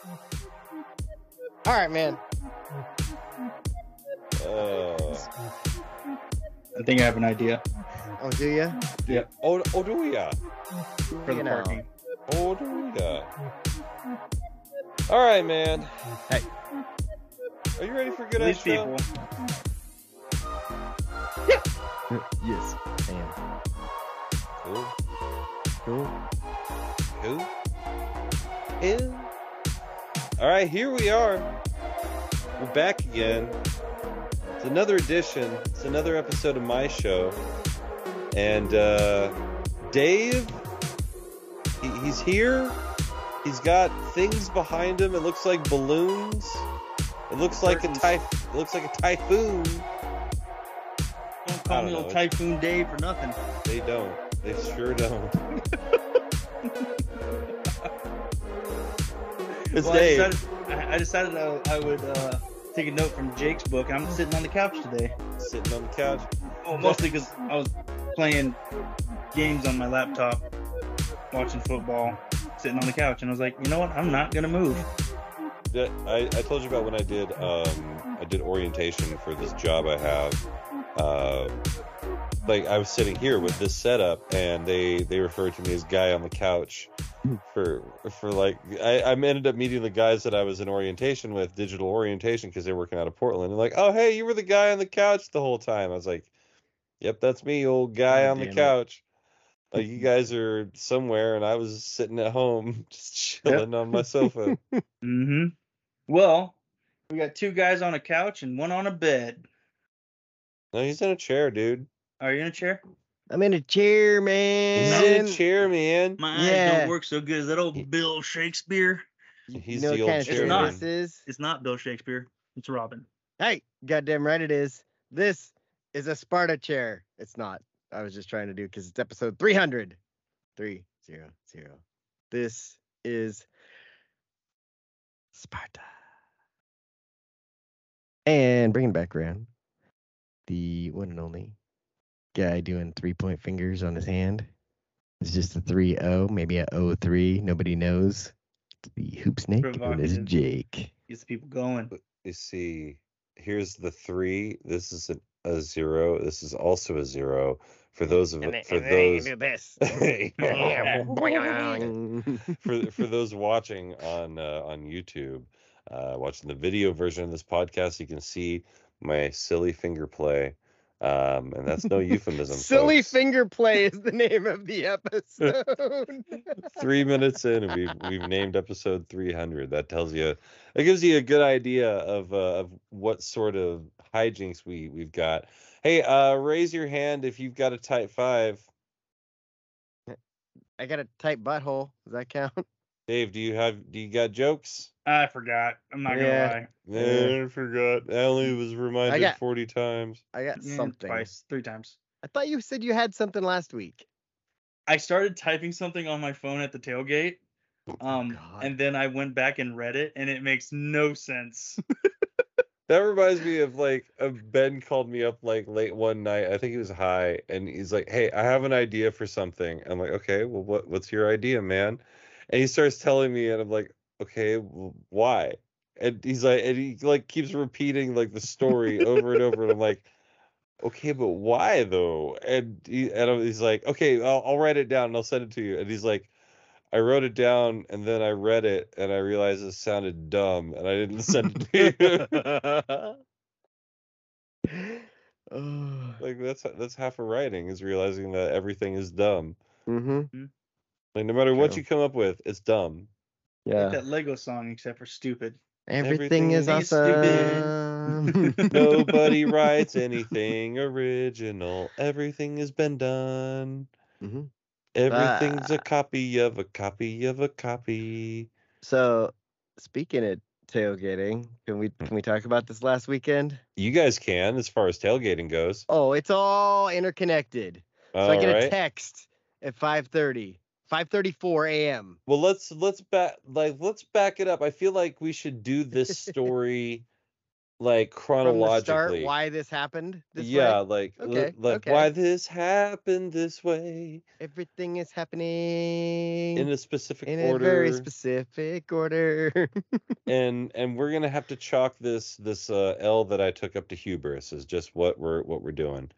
All right, man. I think I have an idea. Oh, do you? Yeah. Oh, do ya? For the parking. Oh, do ya? All right, man. Hey. Are you ready for a good These show? people. Yes, I am. Cool. Cool. Who? Ew. All right, here we are. We're back again. It's another edition. It's another episode of my show. And Dave, he's here. He's got things behind him. It looks like balloons. It looks like a typhoon. Don't call me old Typhoon Dave for nothing. They don't. They sure don't. It's Well, Dave. I decided I would take a note from Jake's book. I'm sitting on the couch today. Sitting on the couch. Oh, mostly because I was playing games on my laptop, watching football, sitting on the couch, and I was like, you know what? I'm not gonna move. I told you about when I did orientation for this job I have. Like I was sitting here with this setup, and they referred to me as guy on the couch for like I ended up meeting the guys that I was in orientation with, digital orientation, because they're working out of Portland. And like, oh hey, you were the guy on the couch the whole time. I was like, yep, that's me, old guy on the couch. Like you guys are somewhere, and I was sitting at home just chilling on my sofa. Mm-hmm. Well, we got two guys on a couch and one on a bed. No, he's in a chair, dude. Are you in a chair? I'm in a chair, man. He's in a chair, man. My eyes don't work so good as that old Bill Shakespeare. He's you know the what old kind of chair. chair man. this is? It's not Bill Shakespeare. It's Robin. Hey, goddamn right it is. This is a Sparta chair. It's not. I was just trying to do because it's episode 300. 300. This is Sparta. And bringing back around the one and only guy doing 3-point fingers on his hand. It's just a 3-0, maybe a 0-3. Nobody knows. It's the hoop snake, and it's Jake. Gets the people going. You see, here's the 3. This is a 0. This is also a 0. For those do this. for those watching on YouTube, watching the video version of this podcast, you can see my silly finger play. And that's no euphemism. Silly folks. finger play is the name of the episode. 3 minutes in, and we've named episode 300. That tells you, it gives you a good idea of what sort of hijinks we've got. Hey, raise your hand if you've got a type 5. I got a tight butthole. Does that count? Dave, do you got jokes? I forgot. I'm not gonna lie. I forgot. I only was reminded 40 times. I got something. Twice, 3 times. I thought you said you had something last week. I started typing something on my phone at the tailgate. And then I went back and read it, and it makes no sense. That reminds me of Ben called me up like late one night. I think he was high, and he's like, "Hey, I have an idea for something." I'm like, "Okay, well, what's your idea, man?" And he starts telling me, and I'm like, "Okay, well, why?" And he's like, and he keeps repeating the story over and over, and I'm like, "Okay, but why though?" And he's like, "Okay, I'll write it down and I'll send it to you." And he's like, I wrote it down, and then I read it, and I realized it sounded dumb, and I didn't send it to you. That's half of writing, is realizing that everything is dumb. Mm-hmm. Like no matter what you come up with, it's dumb. Yeah. Like that Lego song, except for stupid. Everything is awesome. Nobody writes anything original. Everything has been done. Mm-hmm. Everything's a copy of a copy of a copy. So, speaking of tailgating, can we talk about this last weekend? You guys can, as far as tailgating goes. Oh, it's all interconnected. So I get a text at 5:34 a.m. Well, let's back it up. I feel like we should do this story like From the start, chronologically. why this happened this Yeah, way? like Okay, okay. why this happened this way Everything is happening in a specific in order. a very specific order. and we're gonna have to chalk this L that I took up to hubris is just what we're doing.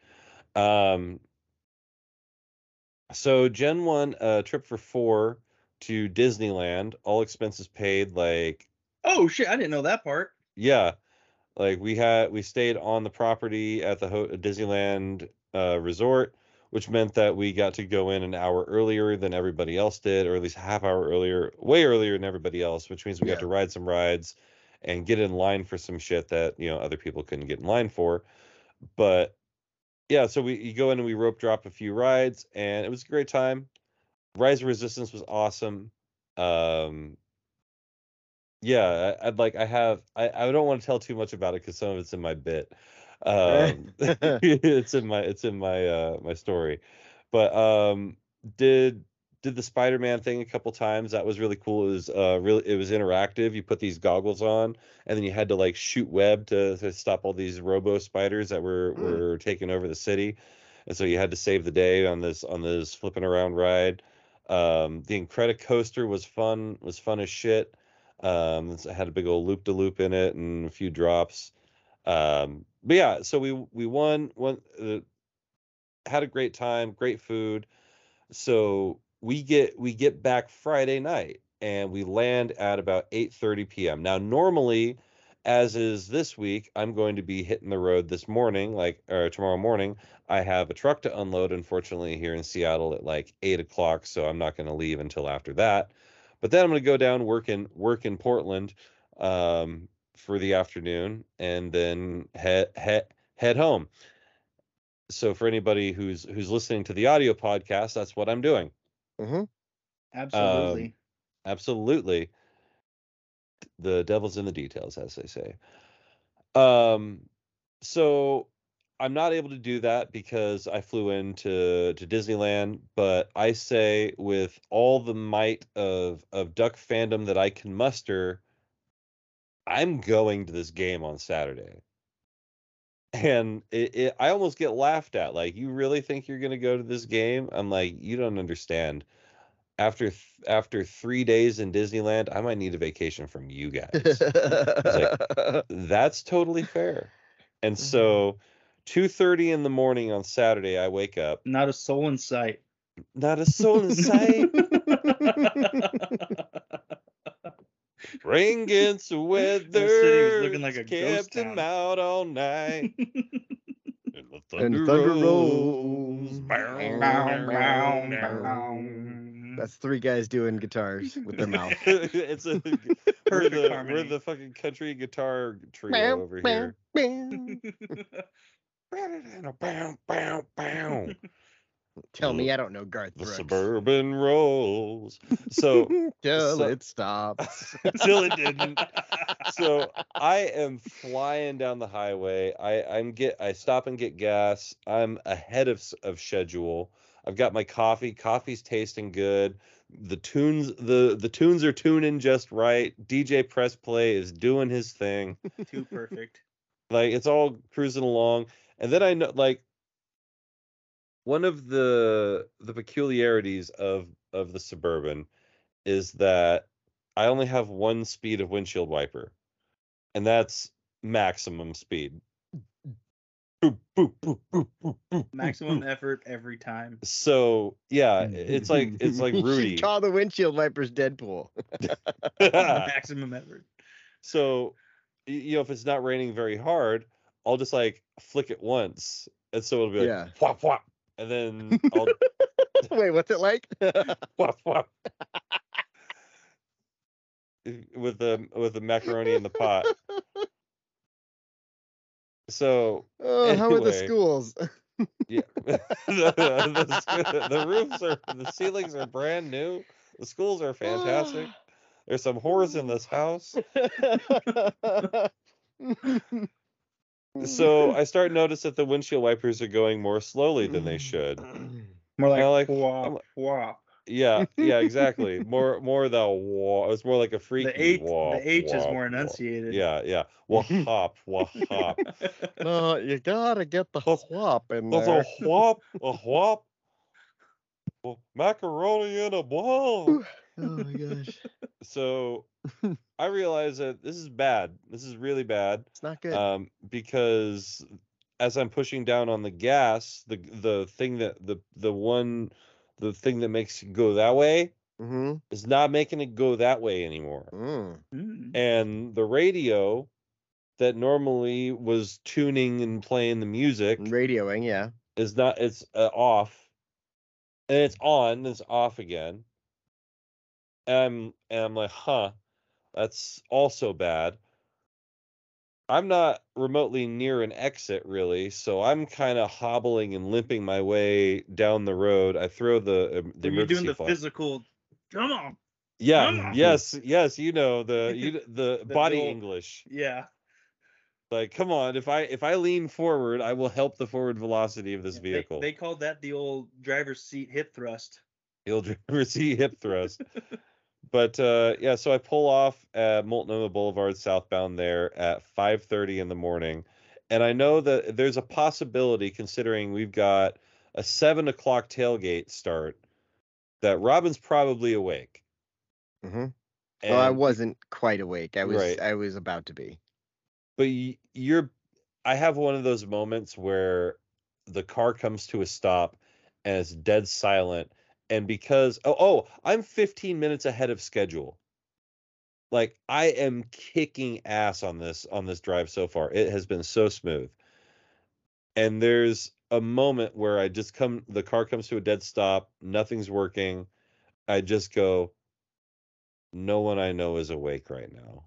So Gen 1 trip for 4 to Disneyland, all expenses paid. Like, Oh shit, I didn't know that part. yeah, like we stayed on the property at the Disneyland resort, which meant that we got to go in an hour earlier than everybody else did, or at least a half hour earlier, way earlier than everybody else, which means we got to ride some rides and get in line for some shit that, other people couldn't get in line for. But yeah, so you go in and we rope drop a few rides, and it was a great time. Rise of Resistance was awesome. Yeah, I don't want to tell too much about it because some of it's in my bit. It's in my story. But did the Spider-Man thing a couple times. That was really cool. It was interactive. You put these goggles on, and then you had to like shoot web to stop all these robo spiders that were taking over the city. And so you had to save the day on this flipping around ride. The Incredicoaster was fun as shit. It had a big old loop de loop in it and a few drops. But yeah, so we won, had a great time, great food. So we get back Friday night and we land at about 8:30 p.m. Now normally, as is this week, I'm going to be hitting the road this morning, or tomorrow morning. I have a truck to unload, unfortunately, here in Seattle at like 8 o'clock, so I'm not going to leave until after that. But then I'm going to go down work in Portland for the afternoon, and then head home. So for anybody who's listening to the audio podcast, that's what I'm doing. Mm-hmm. Absolutely. Absolutely. The devil's in the details, as they say. So I'm not able to do that because I flew into Disneyland, but I say with all the might of duck fandom that I can muster, I'm going to this game on Saturday. And I almost get laughed at. Like, you really think you're going to go to this game? I'm like, you don't understand. After 3 days in Disneyland, I might need a vacation from you guys. It's like, that's totally fair. And so 2:30 in the morning on Saturday, I wake up. Not a soul in sight. Not a soul in sight. Rain against the weather. That city was looking like a ghost kept him town. out all night. And the thunder rolls. That's three guys doing guitars with their mouth. It's we're the fucking country guitar trio over here. Tell me I don't know Garth The Brooks. suburban rolls. So Till it stops. Till it didn't. So I am flying down the highway. I stop and get gas. I'm ahead of schedule. I've got my coffee. Coffee's tasting good. The tunes are tuning just right. DJ Press Play is doing his thing. Too perfect. Like, it's all cruising along. And then I know, like, one of the peculiarities of the Suburban is that I only have one speed of windshield wiper, and that's maximum speed. Boop, boop, boop, boop, boop, boop, Maximum effort every time. So yeah, it's like Rudy. You should call the windshield wipers Deadpool. Maximum effort. So, if it's not raining very hard, I'll just like flick it once, and so it'll be like whop whop, and then I'll wait, what's it like? whop whop. With the macaroni in the pot. So how are the schools? Yeah, the roofs the ceilings are brand new. The schools are fantastic. There's some whores in this house. So I start notice that the windshield wipers are going more slowly than they should. More like whop, whop. Yeah, exactly. More the wah. It was more like a freaky wah. The H is wah, more wah. enunciated. Yeah. Wahop, wahop. No, you gotta get the That's- whop in That's there. a whop. Well, macaroni in a bowl. Oh my gosh. So I realize that this is bad. This is really bad. It's not good. Because as I'm pushing down on the gas, the thing that the thing that makes it go that way Mm-hmm. is not making it go that way anymore. Mm. And the radio that normally was tuning and playing the music Radioing, yeah. is not. It's off, and it's on. And it's off again. And I'm like, huh, that's also bad. I'm not remotely near an exit really, so I'm kind of hobbling and limping my way down the road. I throw the So you're doing emergency the flag. physical. Come on. Yeah, Come on. yes, you know the The body old- English. Yeah. Like, come on, if I lean forward, I will help the forward velocity of this vehicle. They called that the old driver's seat hip thrust. He'll driver seat hip thrust. But yeah, so I pull off at Multnomah Boulevard southbound there at 5:30 in the morning, and I know that there's a possibility, considering we've got a 7 o'clock tailgate start, that Robin's probably awake. Mm-hmm. And Well, I wasn't quite awake. I was Right. I was about to be. But I have one of those moments where the car comes to a stop and it's dead silent, and because I'm 15 minutes ahead of schedule. Like, I am kicking ass on this drive so far. It has been so smooth. And there's a moment where the car comes to a dead stop, nothing's working. I just go, no one I know is awake right now.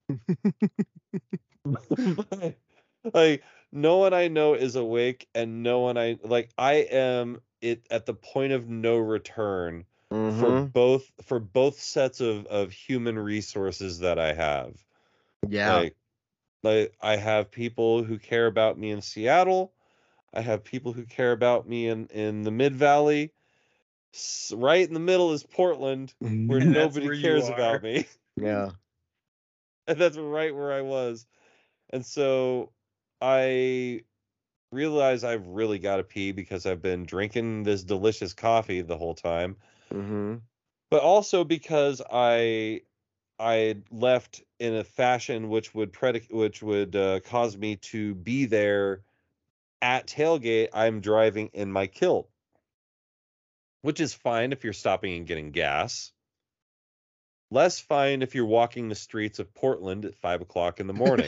Like, no one I know is awake, and no one I am at the point of no return Mm-hmm. for both sets of human resources that I have. Yeah. Like I have people who care about me in Seattle. I have people who care about me in the Mid Valley. Right in the middle is Portland, where And that's nobody where you cares are. about me. Yeah. And that's right where I was. And so I realize I've really got to pee because I've been drinking this delicious coffee the whole time. Mm-hmm. But also because I left in a fashion which would cause me to be there at tailgate. I'm driving in my kilt, which is fine if you're stopping and getting gas. Less fine if you're walking the streets of Portland at 5 o'clock in the morning.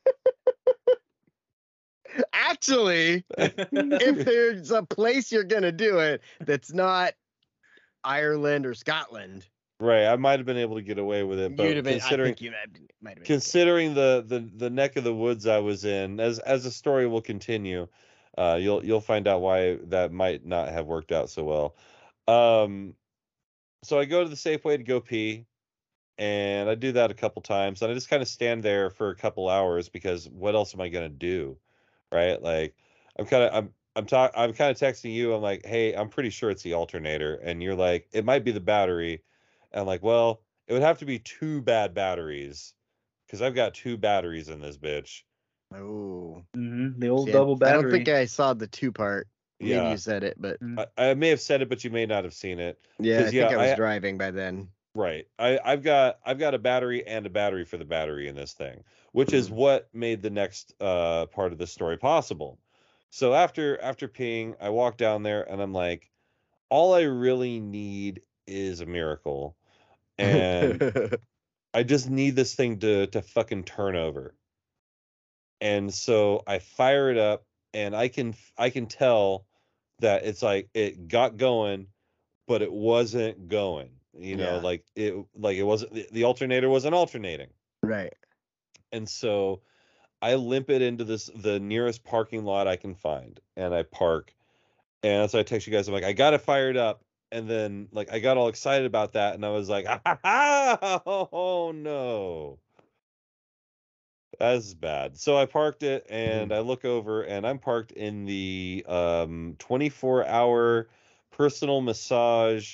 Actually, if there's a place you're gonna do it that's not Ireland or Scotland, Right, I might have been able to get away with it, you'd but have been. I considering think you might have been. considering the neck of the woods I was in, as the story will continue, you'll find out why that might not have worked out so well. So I go to the Safeway to go pee, and I do that a couple times, and I just kind of stand there for a couple hours because what else am I gonna do, right? Like, I'm kind of texting you. I'm like, hey, I'm pretty sure it's the alternator, and you're like, it might be the battery. And I'm like, well, it would have to be two bad batteries because I've got two batteries in this bitch. Oh, The old see, double I battery. don't think I saw the two part. Maybe Yeah. you said it, but I may have said it, but you may not have seen it. yeah, I 'Cause, think I was driving by then. Right. I've got a battery and a battery for the battery in this thing, which is what made the next part of the story possible. So after peeing, I walk down there and I'm like, all I really need is a miracle. And I just need this thing to fucking turn over. And so I fire it up, and I can tell that it's like it got going, but it wasn't going. You know, Yeah. like it wasn't, the alternator wasn't alternating. Right. And so I limp it into the nearest parking lot I can find, and I park. And so I text you guys, I'm like, I got it fired up. And then, like, I got all excited about that, and I was like, oh no, that's bad. So I parked it, and I look over, and I'm parked in the 24-hour personal massage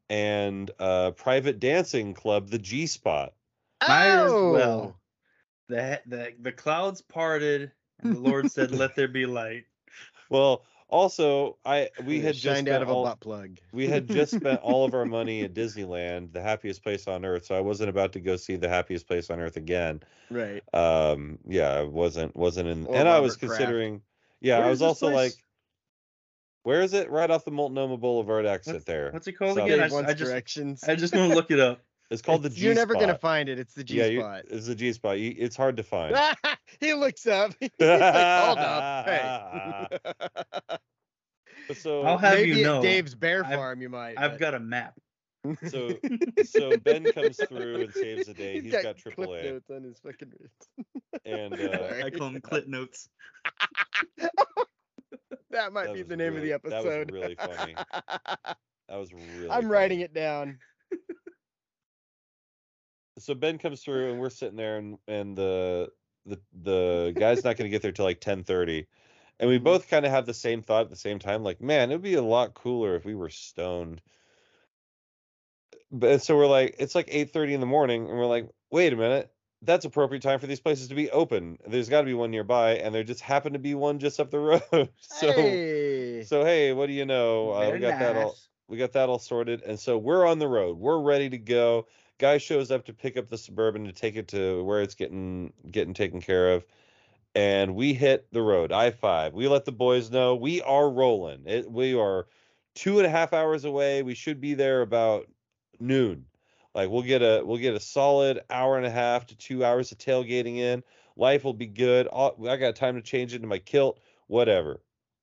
and private dancing club, the G Spot. Might as Oh! well. The clouds parted, and the Lord said, "Let there be light." Well, also we It had just shined out spent of a all butt plug. we had just spent all of our money at Disneyland, the happiest place on earth. So I wasn't about to go see the happiest place on earth again. Right. Yeah, I wasn't in, Or and I was Robert Kraft. considering. Yeah, Where I is was this also place? like, where is it? Right off the Multnomah Boulevard exit there. What's it called South- again? Dave wants I just directions. want to look it up. It's called the G You're never Spot. gonna find it. It's the G Yeah, spot. it's the G Spot. It's hard to find. He looks up. He's like, hold up. Hey. So I'll have Maybe you know, at Dave's Bear I've- Farm you might. I've got a map. so Ben comes through and saves the day. He's got clip AAA, notes on his fucking wrist. and Sorry. I call them clit notes. That might That be was the name really- of the that was episode. really funny. that was really. I'm writing it down. So Ben comes through and we're sitting there, and the guy's not going to get there till like 10:30, and we Mhm. both kind of have the same thought at the same time, like, man, it'd be a lot cooler if we were stoned. But so we're like, it's like 8:30 in the morning, and we're like, wait a minute, that's appropriate time for these places to be open. There's got to be one nearby, and there just happened to be one just up the road. Hey. So hey, what do you know? Very we got that all. nice. We got that all sorted, and so we're on the road. We're ready to go. Guy shows up to pick up the Suburban to take it to where it's getting taken care of, and we hit the road. I-5. We let the boys know we are rolling. We are 2.5 hours away. We should be there about noon. Like we'll get a solid hour and a half to 2 hours of tailgating in. Life will be good. I got time to change into my kilt. Whatever.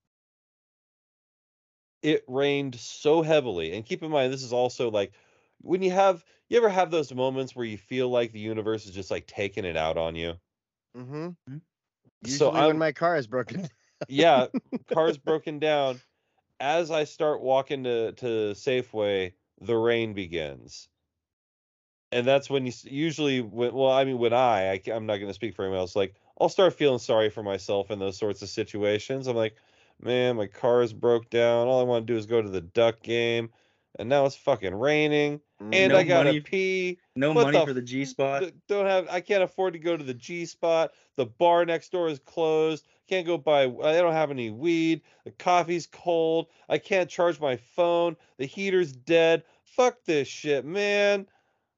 It rained so heavily, and keep in mind this is also like when you ever have those moments where you feel like the universe is just like taking it out on you. Mm-hmm. So Usually when my car is broken. Yeah, car's broken down. As I start walking to Safeway, the rain begins, and that's when when I'm not going to speak for anyone else, like I'll start feeling sorry for myself in those sorts of situations. I'm like, man, my car is broke down. All I want to do is go to the Duck game, and now it's fucking raining, and No I gotta money- pee. No What money the for the G spot. I can't afford to go to the G Spot. The bar next door is closed. Can't go buy. I don't have any weed. The coffee's cold. I can't charge my phone. The heater's dead. Fuck this shit, man.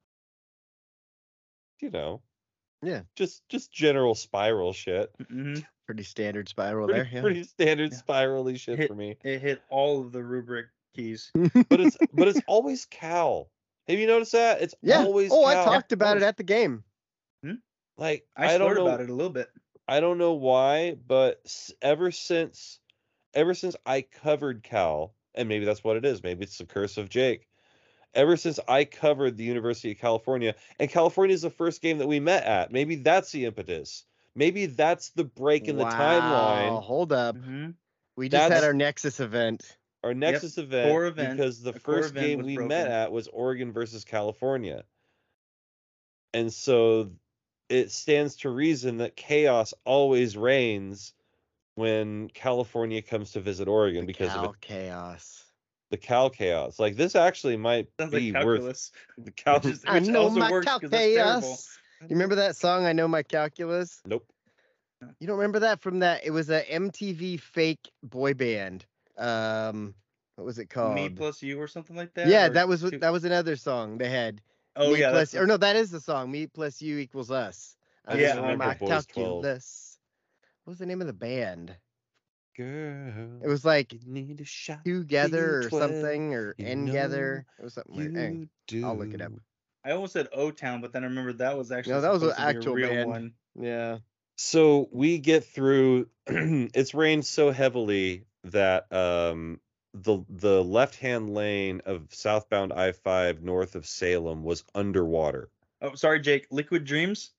You know. Yeah. Just general spiral shit. Mhm. Pretty standard spiral Pretty, there. Yeah. pretty standard Yeah. spirally shit for me. It hit all of the rubric keys. But it's always Cal. Have you noticed that? It's Yeah. always Oh, Cal. I talked about it at the game. Like I don't slurred know. about it a little bit. I don't know why, but ever since I covered Cal, and maybe that's what it is. Maybe it's the curse of Jake. Ever since I covered the University of California, and California is the first game that we met at. Maybe that's the impetus. Maybe that's the break in the Wow, timeline. hold up. Mhm. We just had That's- our Nexus event. Our Nexus core event, event. because the A core first event game was we broken. met at was Oregon versus California. And so it stands to reason that chaos always reigns when California comes to visit Oregon because Cal of it, chaos. the Cal chaos. Like this actually might Sounds be like worth calculus. the Cal. Which I know also my works 'cause that's terrible. calculus. You remember that song? I know my calculus. Nope. You don't remember that from that? It was a MTV fake boy band. What was it called? Me plus you or something like that. Yeah, or that was two- that was another song they had. Oh Me yeah, plus, that's or no, that is the song. Me plus you equals us. I just know remember my Boys 12. calculus. What was the name of the band? Girl, It was like you need a shot. Together or 12, something, or you Together. It was something like that. You do. I'll look it up. I almost said O Town, but then I remembered that was actually No, that was an supposed to be actual a real band. one. Yeah. So we get through. It's rained so heavily that the left hand lane of southbound I-5 north of Salem was underwater. Oh, sorry, Jake. Liquid Dreams.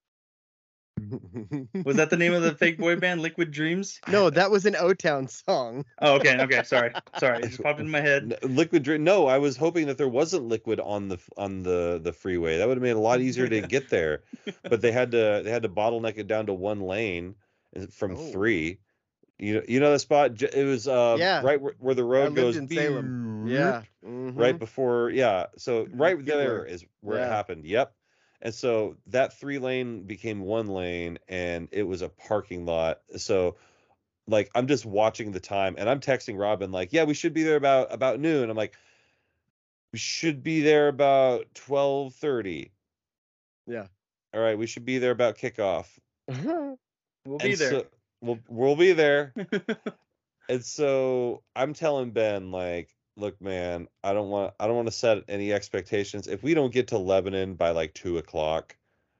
Was that the name of the fake boy band, Liquid Dreams? No, that was an O-Town song. Oh, okay, sorry. It just popped into my head. Liquid drink. No, I was hoping that there wasn't liquid on the freeway. That would have made it a lot easier to get there. But they had to bottleneck it down to one lane from Oh. 3. You know the spot. It was Yeah. right where the I road lived goes. in Salem. Yeah. Right before, yeah. So right there Bugler. is where it Yeah. happened. Yep. And so that 3-lane became 1 lane, and it was a parking lot. So like I'm just watching the time, and I'm texting Robin like, yeah, we should be there about noon. I'm like, we should be there about 12:30. Yeah. All right, we should be there about kickoff. We'll be And there. so we'll be there. And so I'm telling Ben, like, look, man, I don't want to set any expectations. If we don't get to Lebanon by like 2 o'clock,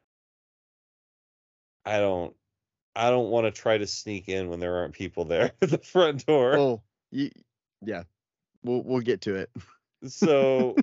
I don't want to try to sneak in when there aren't people there at the front door. Oh, yeah. We'll get to it. So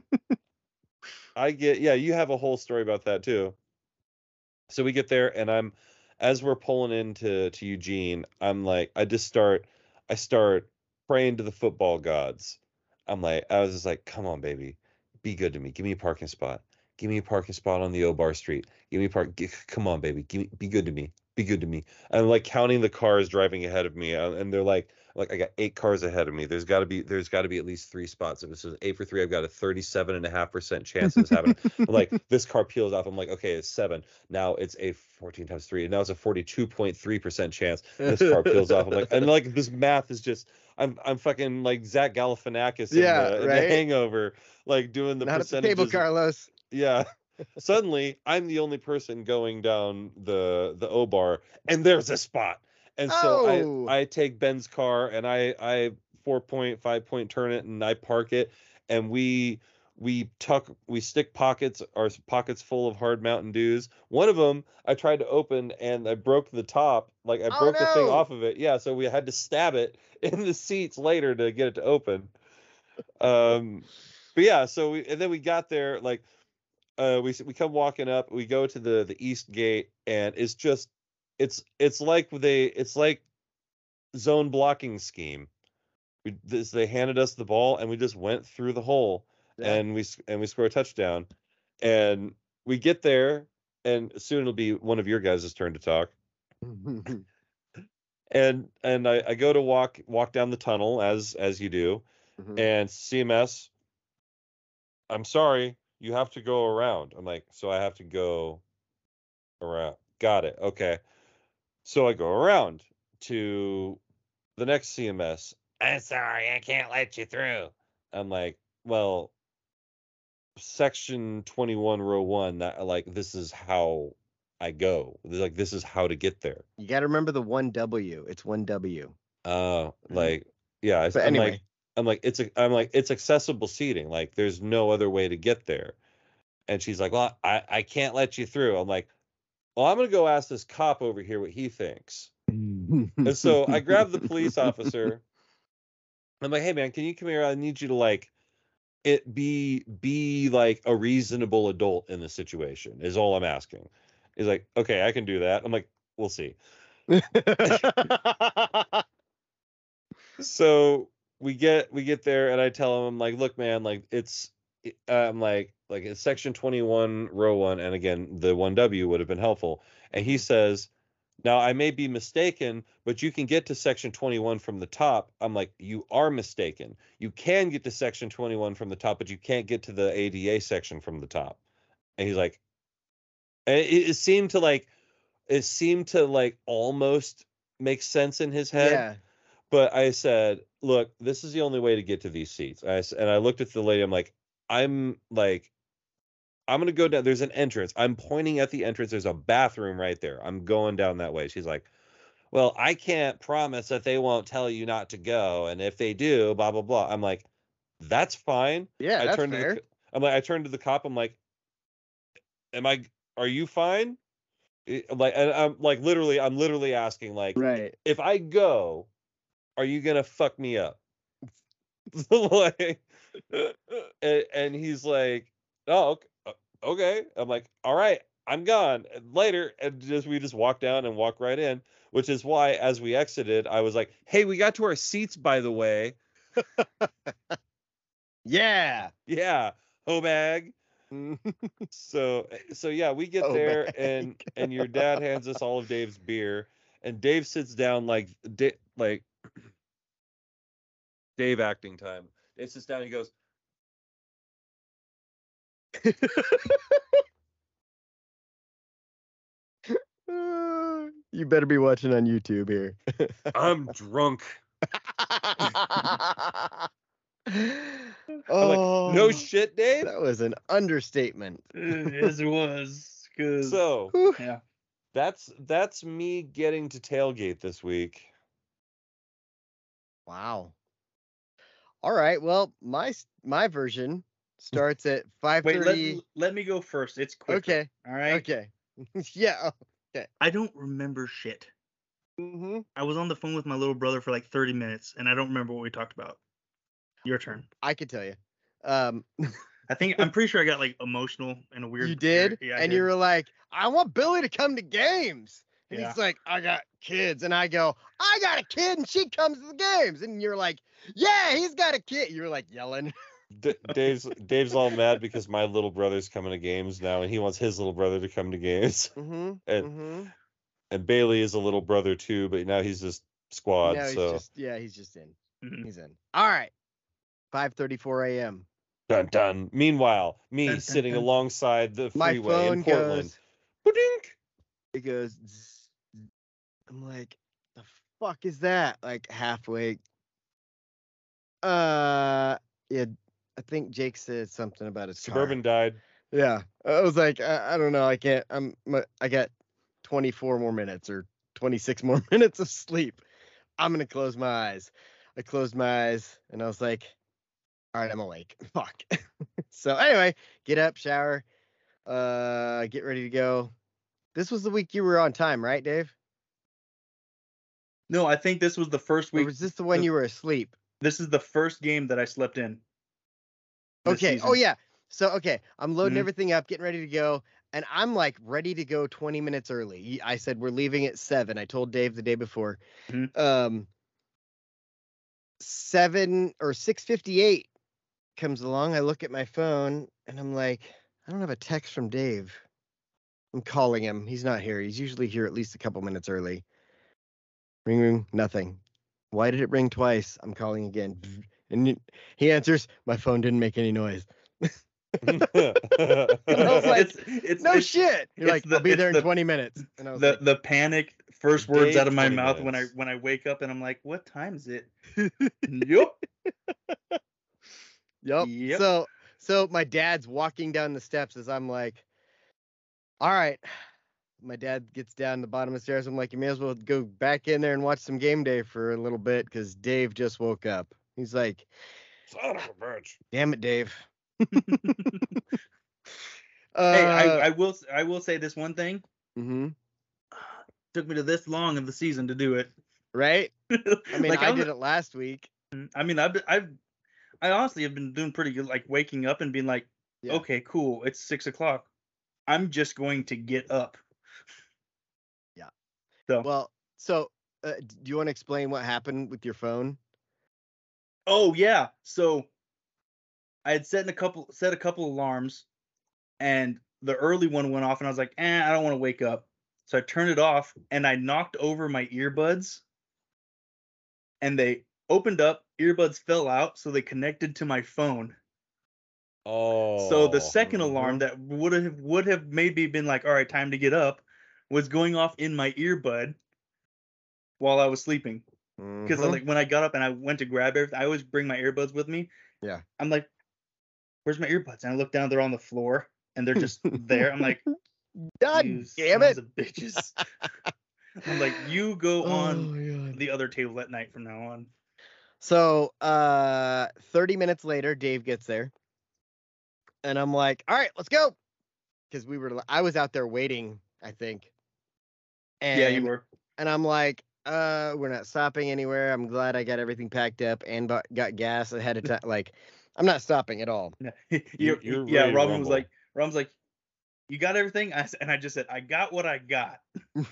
you have a whole story about that too. So we get there, and as we're pulling into Eugene, I'm like, I start praying to the football gods. I was just like, come on, baby, be good to me. Give me a parking spot. Give me a parking spot on the O-Bar Street. Come on, baby. Be good to me. Be good to me. I'm like counting the cars driving ahead of me, and they're like I got 8 cars ahead of me. There's got to be at least 3 spots. If it's 8 for 3, I've got a 37.5% chance of this happening. I'm like, this car peels off. I'm like, okay, it's 7. Now it's a 14 times 3. And now it's a 42.3% chance this car peels off. I'm like, and like this math is just, I'm fucking like Zach Galifianakis in the Hangover, like doing the Not percentages. at the table, Carlos. Yeah. Suddenly, I'm the only person going down the O-Bar, and there's a spot. And so I take Ben's car, and I 4.5 point turn it, and I park it, and we stick our pockets full of hard Mountain Dews. One of them I tried to open, and I broke the top, like I broke the thing off of it. Yeah, so we had to stab it in the seats later to get it to open. But yeah, so then we got there, like we come walking up, we go to the east gate, and it's just it's like zone blocking scheme. They handed us the ball, and we just went through the hole, and we score a touchdown, and we get there, and soon it'll be one of your guys' turn to talk. and I go to walk down the tunnel as you do, and CMS, I'm sorry, you have to go around. I'm like, so I have to go around. Got it. Okay. So I go around to the next CMS. I'm sorry, I can't let you through. I'm like, well, section 21, row 1, that, like, this is how I go. Like, this is how to get there. You got to remember the 1W. It's 1W. Like, yeah. But anyway. I'm like, it's accessible seating. Like, there's no other way to get there. And she's like, well, I can't let you through. I'm like, well, I'm going to go ask this cop over here what he thinks. And so I grab the police officer. I'm like, hey, man, can you come here? I need you to, like, be like a reasonable adult in the situation is all I'm asking. He's like, okay, I can do that. I'm like, we'll see. So we get there, and I tell him, I'm like, look, man, like I'm like it's section 21, row 1, and again, the 1W would have been helpful. And he says, now I may be mistaken, but you can get to section 21 from the top. I'm like, you are mistaken. You can get to section 21 from the top, but you can't get to the ADA section from the top. And he's like, it seemed to like almost make sense in his head. Yeah. But I said, look, this is the only way to get to these seats. And I looked at the lady. I'm like, I'm going to go down. There's an entrance. I'm pointing at the entrance. There's a bathroom right there. I'm going down that way. She's like, well, I can't promise that they won't tell you not to go. And if they do, blah, blah, blah. I'm like, that's fine. Yeah, that's fair. I turned to the cop. I'm like, are you fine? Like, and I'm literally asking, like, right, if I go, are you going to fuck me up? Like, and he's like, oh, okay. I'm like, all right, I'm gone. And later, and we just walk down and walk right in, which is why as we exited, I was like, hey, we got to our seats, by the way. Yeah. Hoe bag. So yeah, we get there, and your dad hands us all of Dave's beer, and Dave sits down like like Dave acting time. Dave sits down and he goes, You better be watching on YouTube here. I'm drunk. Oh, I'm like, no shit, Dave. that was an understatement. Yes, it was. 'Cause, So Whew. yeah. that's me getting to tailgate this week. Wow. All right. Well, my version starts at Wait, 5:30. let me go first. It's quicker. Okay. All right. Okay. Yeah. Okay. I don't remember shit. Mm-hmm. I was on the phone with my little brother for like 30 minutes, and I don't remember what we talked about. Your turn. I could tell you. I'm pretty sure I got like emotional in a weird. You did, Yeah, I and did. you were like, "I want Billy to come to games," and Yeah. he's like, "I got kids," and I go, "I got a kid, and she comes to the games," and you're like, "Yeah, he's got a kid." You were like yelling. Dave's all mad because my little brother's coming to games now, and he wants his little brother to come to games. Mm-hmm. And Mm-hmm. and Bailey is a little brother too, but now he's just squad. No, So he's just in. Mhm. He's in. All right. 5:34 a.m. dun dun. Meanwhile, me Dun, dun, sitting dun. alongside the My freeway phone in Portland. goes. Ba-dink. It goes. Zzz. I'm like, the fuck is that? Like halfway. Yeah, I think Jake said something about his Suburban car. died. Yeah, I was like, I don't know, I can't. I got 24 more minutes or 26 more minutes of sleep. I'm gonna close my eyes. I closed my eyes and I was like, all right, I'm awake. Fuck. So anyway, get up, shower, get ready to go. This was the week you were on time, right, Dave? No, I think this was the first Or week. was this the one you were asleep? This is the first game that I slept in. this Okay. season. Oh yeah. So okay, I'm loading Mhm. everything up, getting ready to go, and I'm like ready to go 20 minutes early. I said we're leaving at 7. I told Dave the day before. Mhm. 7 or 6:58 comes along. I look at my phone and I'm like, I don't have a text from Dave. I'm calling him. He's not here. He's usually here at least a couple minutes early. Ring, ring, nothing. Why did it ring twice? I'm calling again. And he answers, my phone didn't make any noise. And I was like, no shit. You're like, I'll be there in 20 minutes. And I was like, the panic first words Dave, out of my 20 mouth minutes. when I wake up and I'm like, what time is it? Yup. yep. Yep. So my dad's walking down the steps as I'm like, all right. My dad gets down the bottom of the stairs. I'm like, you may as well go back in there and watch some game day for a little bit because Dave just woke up. He's like, Son of a bitch. damn it, Dave. Hey, I will say this one thing. Mm-hmm. Took me to this long of the season to do it. Right? I mean, Like, I did it last week. I mean, I honestly have been doing pretty good, like waking up and being like, Yeah. okay, cool, it's 6 o'clock. I'm just going to get up. Yeah. So, Well, do you want to explain what happened with your phone? oh yeah. So I had set a couple alarms, and the early one went off, and I was like, I don't want to wake up. So I turned it off, and I knocked over my earbuds, and they opened up. Earbuds fell out, so they connected to my phone. Oh. So the second Mhm. alarm that would have maybe been like, all right, time to get up, was going off in my earbud while I was sleeping. Because Mhm. like when I got up and I went to grab everything, I always bring my earbuds with me. Yeah. I'm like, where's my earbuds? And I look down, they're on the floor, and they're just there. I'm like, God you damn sons it. of bitches. I'm like, you go Oh, on God. the other table at night from now on. So 30 minutes later, Dave gets there. And I'm like, all right, let's go. Because I was out there waiting, I think. And, Yeah, you were. And I'm like, we're not stopping anywhere. I'm glad I got everything packed up and got gas ahead of time. Like, I'm not stopping at all. You're Yeah, ready to Robin was rumble. like, you got everything? And I just said, I got what I got.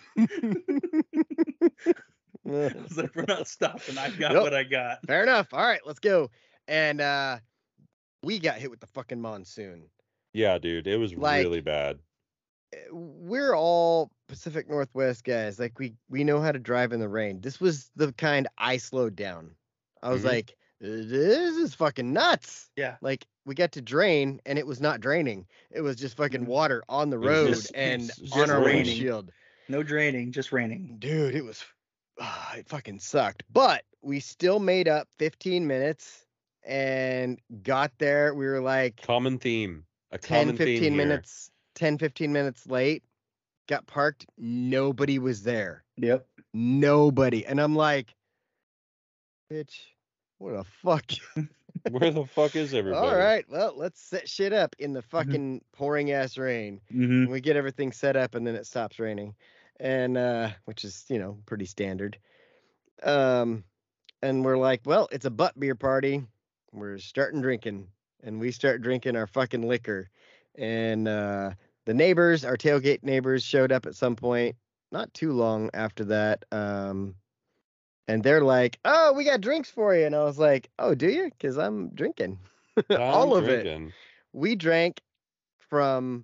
I was like, we're not stopping. I got Nope. what I got. Fair enough. All right, let's go. And we got hit with the fucking monsoon. Yeah, dude, it was Like, really bad. We're all Pacific Northwest guys, like we know how to drive in the rain. This was the kind I slowed down. I was Mhm. like, this is fucking nuts. Yeah. Like we got to drain and it was not draining. It was just fucking Mhm. water on the It was road just- and just on our raining. windshield. No draining, just raining. Dude, it was it fucking sucked. But we still made up 15 minutes and got there. We were like Common theme. A 10, common 15 theme here. minutes, 10, 15 minutes late. Got parked. Nobody was there. Yep. Nobody. And I'm like, bitch, what the fuck? Where the fuck is everybody? All right, well, let's set shit up in the fucking pouring ass rain. Mm-hmm. And we get everything set up and then it stops raining. And which is, pretty standard. And we're like, well, it's a butt beer party. We're starting drinking. And we start drinking our fucking liquor. And the neighbors, our tailgate neighbors, showed up at some point, not too long after that. And they're like, oh, we got drinks for you. And I was like, oh, do you? Because I'm drinking. All of it. drinking. We drank from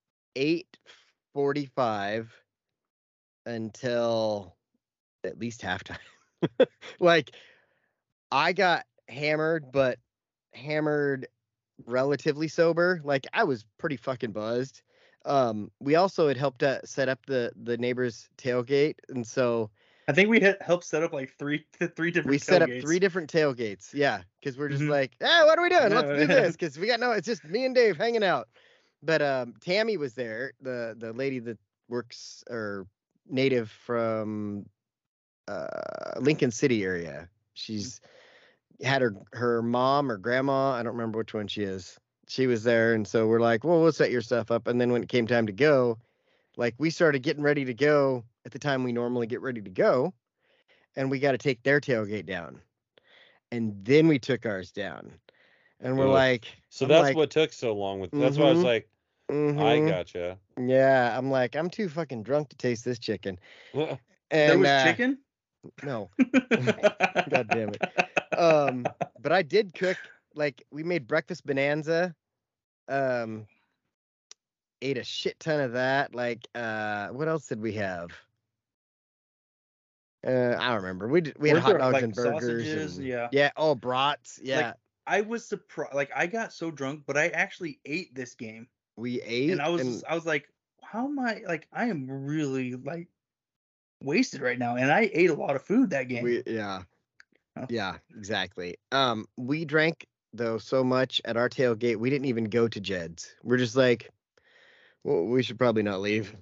8:45 until at least halftime. Like, I got hammered, but hammered relatively sober. Like, I was pretty fucking buzzed. We also had helped set up the neighbor's tailgate, and so I think we helped set up like three different. we set up tailgates. 3 different tailgates. Yeah, because we're just Mhm. like, what are we doing? Let's No, do this. Because we got it's just me and Dave hanging out. But Tammy was there, the lady that works or native from Lincoln City area. She's had her mom or grandma, I don't remember which one she is. She was there, and so we're like, well, we'll set your stuff up. And then when it came time to go, like we started getting ready to go at the time we normally get ready to go, and we got to take their tailgate down. And then we took ours down. And we're Ugh. like, So I'm that's like, what took so long with. That's why I was Mhm. like, I mhm. gotcha. Yeah, I'm like, I'm too fucking drunk to taste this chicken. Yeah. And There was chicken. No. God damn it. But I did cook, like we made breakfast bonanza. Ate a shit ton of that. Like, what else did we have? I don't remember. We had Weren't hot there, dogs like, and burgers. sausages? And, Yeah. Yeah. Oh, brats. Yeah. I was surprised. Like, I got so drunk, but I actually ate this game, We ate. and I was like, how am I? Like, I am really like wasted right now, and I ate a lot of food that game. Yeah. Oh. Yeah, exactly. We drank though so much at our tailgate, we didn't even go to Jed's. We're just like, well, we should probably not leave.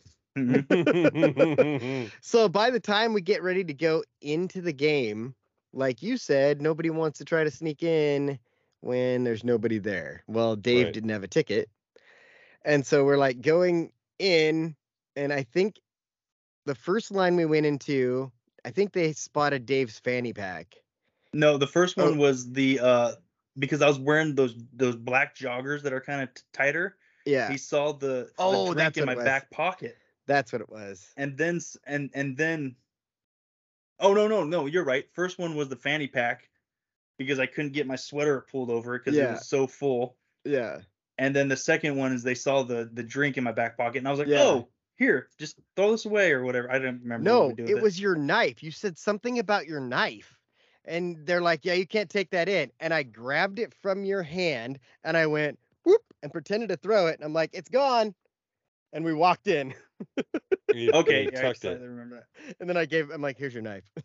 So by the time we get ready to go into the game, like you said, nobody wants to try to sneak in when there's nobody there. Well, Dave Right. didn't have a ticket. And so we're like going in, and I think the first line we went into, I think they spotted Dave's fanny pack. No, the first Oh. one was the because I was wearing those black joggers that are kind of tighter. Yeah, He saw the Oh, drink that's in what my it was. back pocket, that's what it was. and then and then. Oh no, you're right. First one was the fanny pack, because I couldn't get my sweater pulled over because it Yeah. was so full. Yeah. And then the second one is they saw the drink in my back pocket, and I was like, Yeah. oh, here, just throw this away or whatever. I didn't remember what No, we did with it was your knife. You said something about your knife. And they're like, yeah, you can't take that in. And I grabbed it from your hand and I went, whoop, and pretended to throw it. And I'm like, it's gone. And we walked in. You Okay, yeah, I tucked slightly it. remember that. And then I'm like, here's your knife.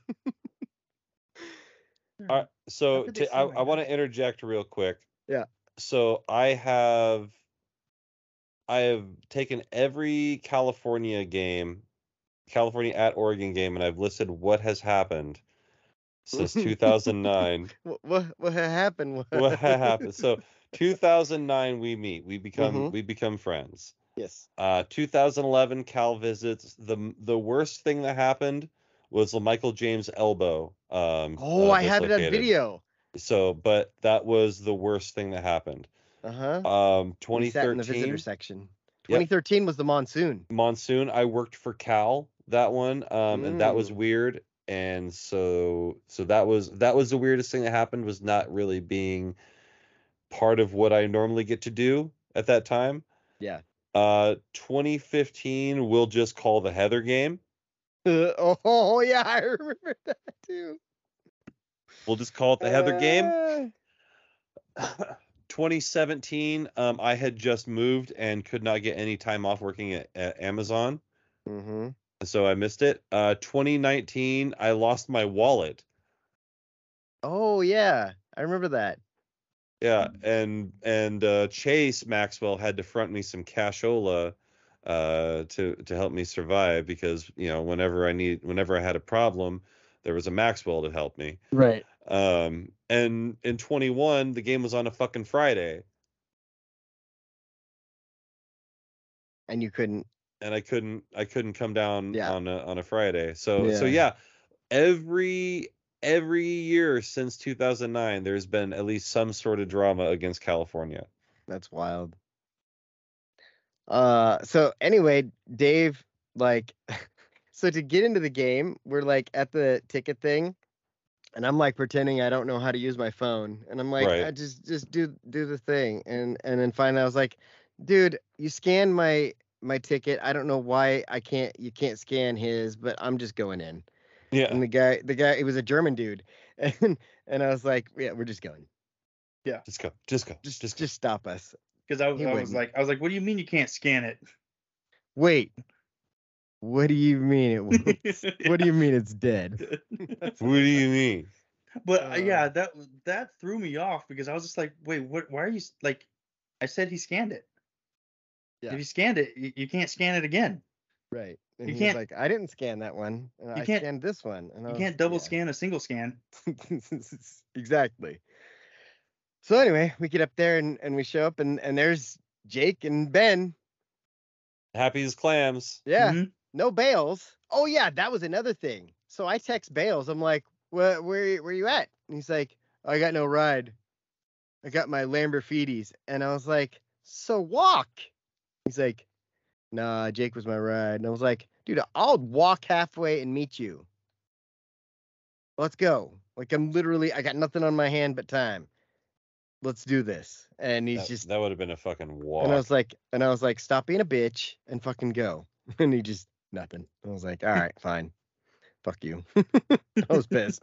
How could they see I my want to knife? interject real quick. Yeah. So I have taken every California at Oregon game, and I've listed what has happened since 2009. What happened? What happened? So 2009 we meet. We Mhm. become friends. Yes. 2011 Cal visits. The worst thing that happened was the Michael James elbow. Oh, I have it on dislocated. video. So, but that was the worst thing that happened. Uh-huh. We sat in the 2013 visitor section. Yep. 2013 was the monsoon. monsoon. I worked for Cal that one, and that was Mm. weird. And so that was the weirdest thing that happened, was not really being part of what I normally get to do at that time. Yeah. 2015, we'll just call the Heather game. Oh yeah, I remember that too. We'll just call it the Heather game. 2017, I had just moved and could not get any time off working at Amazon. Mm-hmm. So I missed it. 2019, I lost my wallet. Oh yeah, I remember that. Yeah, and Chase Maxwell had to front me some cashola to help me survive because, you know, whenever I had a problem, there was a Maxwell to help me. Right. And in 21, the game was on a fucking Friday. And you couldn't. And I couldn't come down Yeah. on a Friday. So yeah, every year since 2009 there's been at least some sort of drama against California. That's wild. So anyway, Dave, like, so to get into the game, we're like at the ticket thing, and I'm like pretending I don't know how to use my phone, and I'm like, Right. I just do the thing, and then finally I was like, dude, you scanned my ticket. I don't know why you can't scan his, but I'm just going in. Yeah. And the guy, he was a German dude, and I was like, yeah, we're just going. Yeah. Just go. Just stop us. Because I was like, what do you mean you can't scan it? Wait. What do you mean it won't? What do you mean it's dead? What do you mean? But yeah, that threw me off because I was just like, wait, what? Why are you like? I said he scanned it. Yeah. If you scanned it, you can't scan it again. Right. And You he was can't- like, I didn't scan that one. I can't- scanned this one. And You can't double scan a single scan. Exactly. So anyway, we get up there and we show up and there's Jake and Ben. Happy as clams. Yeah. Mhm. No Bales. Oh yeah, that was another thing. So I text Bales. I'm like, where you at? And he's like, I got no ride. I got my Lamborghinis. And I was like, so walk. He's like, nah, Jake was my ride. And I was like, dude, I'll walk halfway and meet you. Let's go. Like I got nothing on my hand but time. Let's do this. And he's That would have been a fucking walk. and I was like, stop being a bitch and fucking go. And he just nothing. I was like, all right, fine. Fuck you. I was pissed.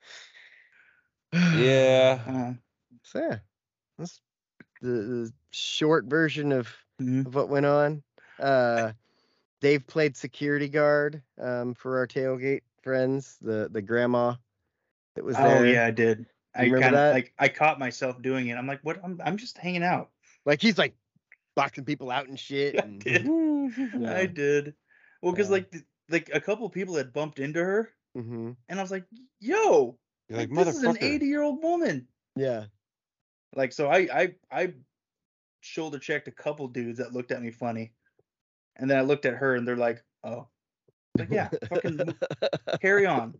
Yeah. So yeah, that's the short version of what went on. Dave played security guard for our tailgate friends, the grandma that was there. Oh yeah, I did. I remember kind of that? like I caught myself doing it. I'm like, what? I'm just hanging out. Like he's like boxing people out and shit. I did. Yeah. I did. Well, because Yeah. like a couple people had bumped into her, Mm-hmm. and I was like, yo, You're like, this is an motherfucker. 80-year-old woman. Yeah. Like, so I shoulder checked a couple dudes that looked at me funny, and then I looked at her, and they're like, oh, like yeah, fucking carry on.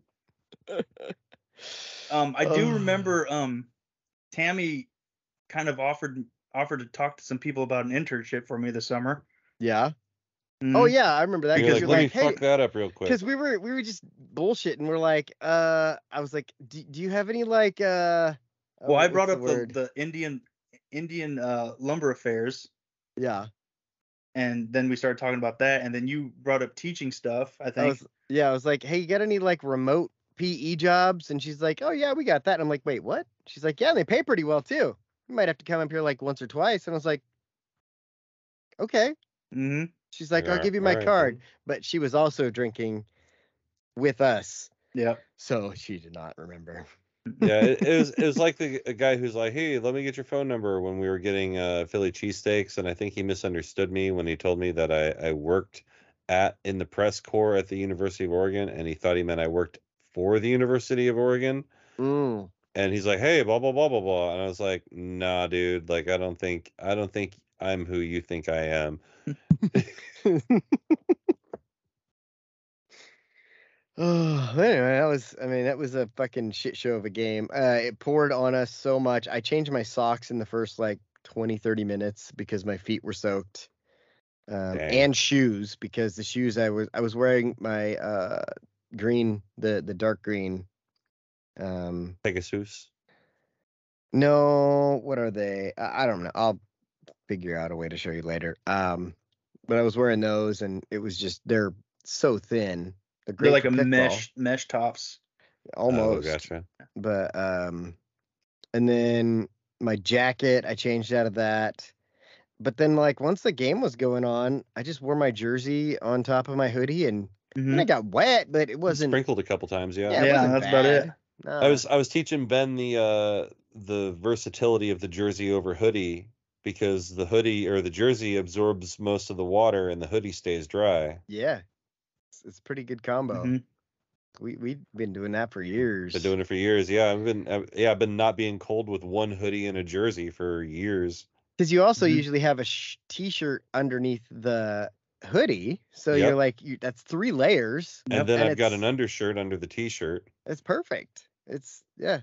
I do remember Tammy kind of offered to talk to some people about an internship for me this summer. Yeah. Mhm. Oh yeah, I remember that. You're Because like, you're let me like, hey, fuck that up real quick. because we were just bullshitting. We're like, I was like, do you have any like Well, I brought what's up the Indian lumber affairs, yeah. and then we started talking about that, and then you brought up teaching stuff. I think. I was like, hey, you got any like remote PE jobs? And she's like, oh yeah, we got that. And I'm like, wait, what? She's like, yeah, they pay pretty well too. You might have to come up here like once or twice. And I was like, okay. Mm-hmm. She's like, I'll Yeah, give you my all right, card. then. But she was also drinking with us. Yeah. So she did not remember. Yeah, it was like a guy who's like, hey, let me get your phone number when we were getting Philly cheesesteaks, and I think he misunderstood me when he told me that I worked in the press corps at the University of Oregon, and he thought he meant I worked for the University of Oregon. Mm. And he's like, hey, blah blah blah blah blah, and I was like, nah, dude, like I don't think I'm who you think I am. Oh, anyway, that was a fucking shit show of a game. It poured on us so much. I changed my socks in the first like 20, 30 minutes because my feet were soaked. Dang. And shoes, because the shoes I was wearing my green, the dark green. Pegasus. No, what are they? I don't know. I'll figure out a way to show you later. but I was wearing those, and it was just they're so thin. They're great They're like for a kickball, mesh tops. almost. Oh, gotcha. But and then my jacket, I changed out of that. But then, like, once the game was going on, I just wore my jersey on top of my hoodie, and Mhm. it got wet, but it wasn't. Sprinkled a couple times, yeah. Yeah, it Yeah, wasn't that's about it. bad. I was teaching Ben the versatility of the jersey over hoodie, because the hoodie or the jersey absorbs most of the water and the hoodie stays dry. Yeah, it's a pretty good combo. Mhm. We've been doing that for years. Been doing it for years. Yeah, I've been not being cold with one hoodie and a jersey for years. Because you also Mhm. usually have a t-shirt underneath the hoodie, so Yep. you're like, that's 3 layers. And then and I've got an it's- undershirt under the t-shirt. It's perfect. It's yeah.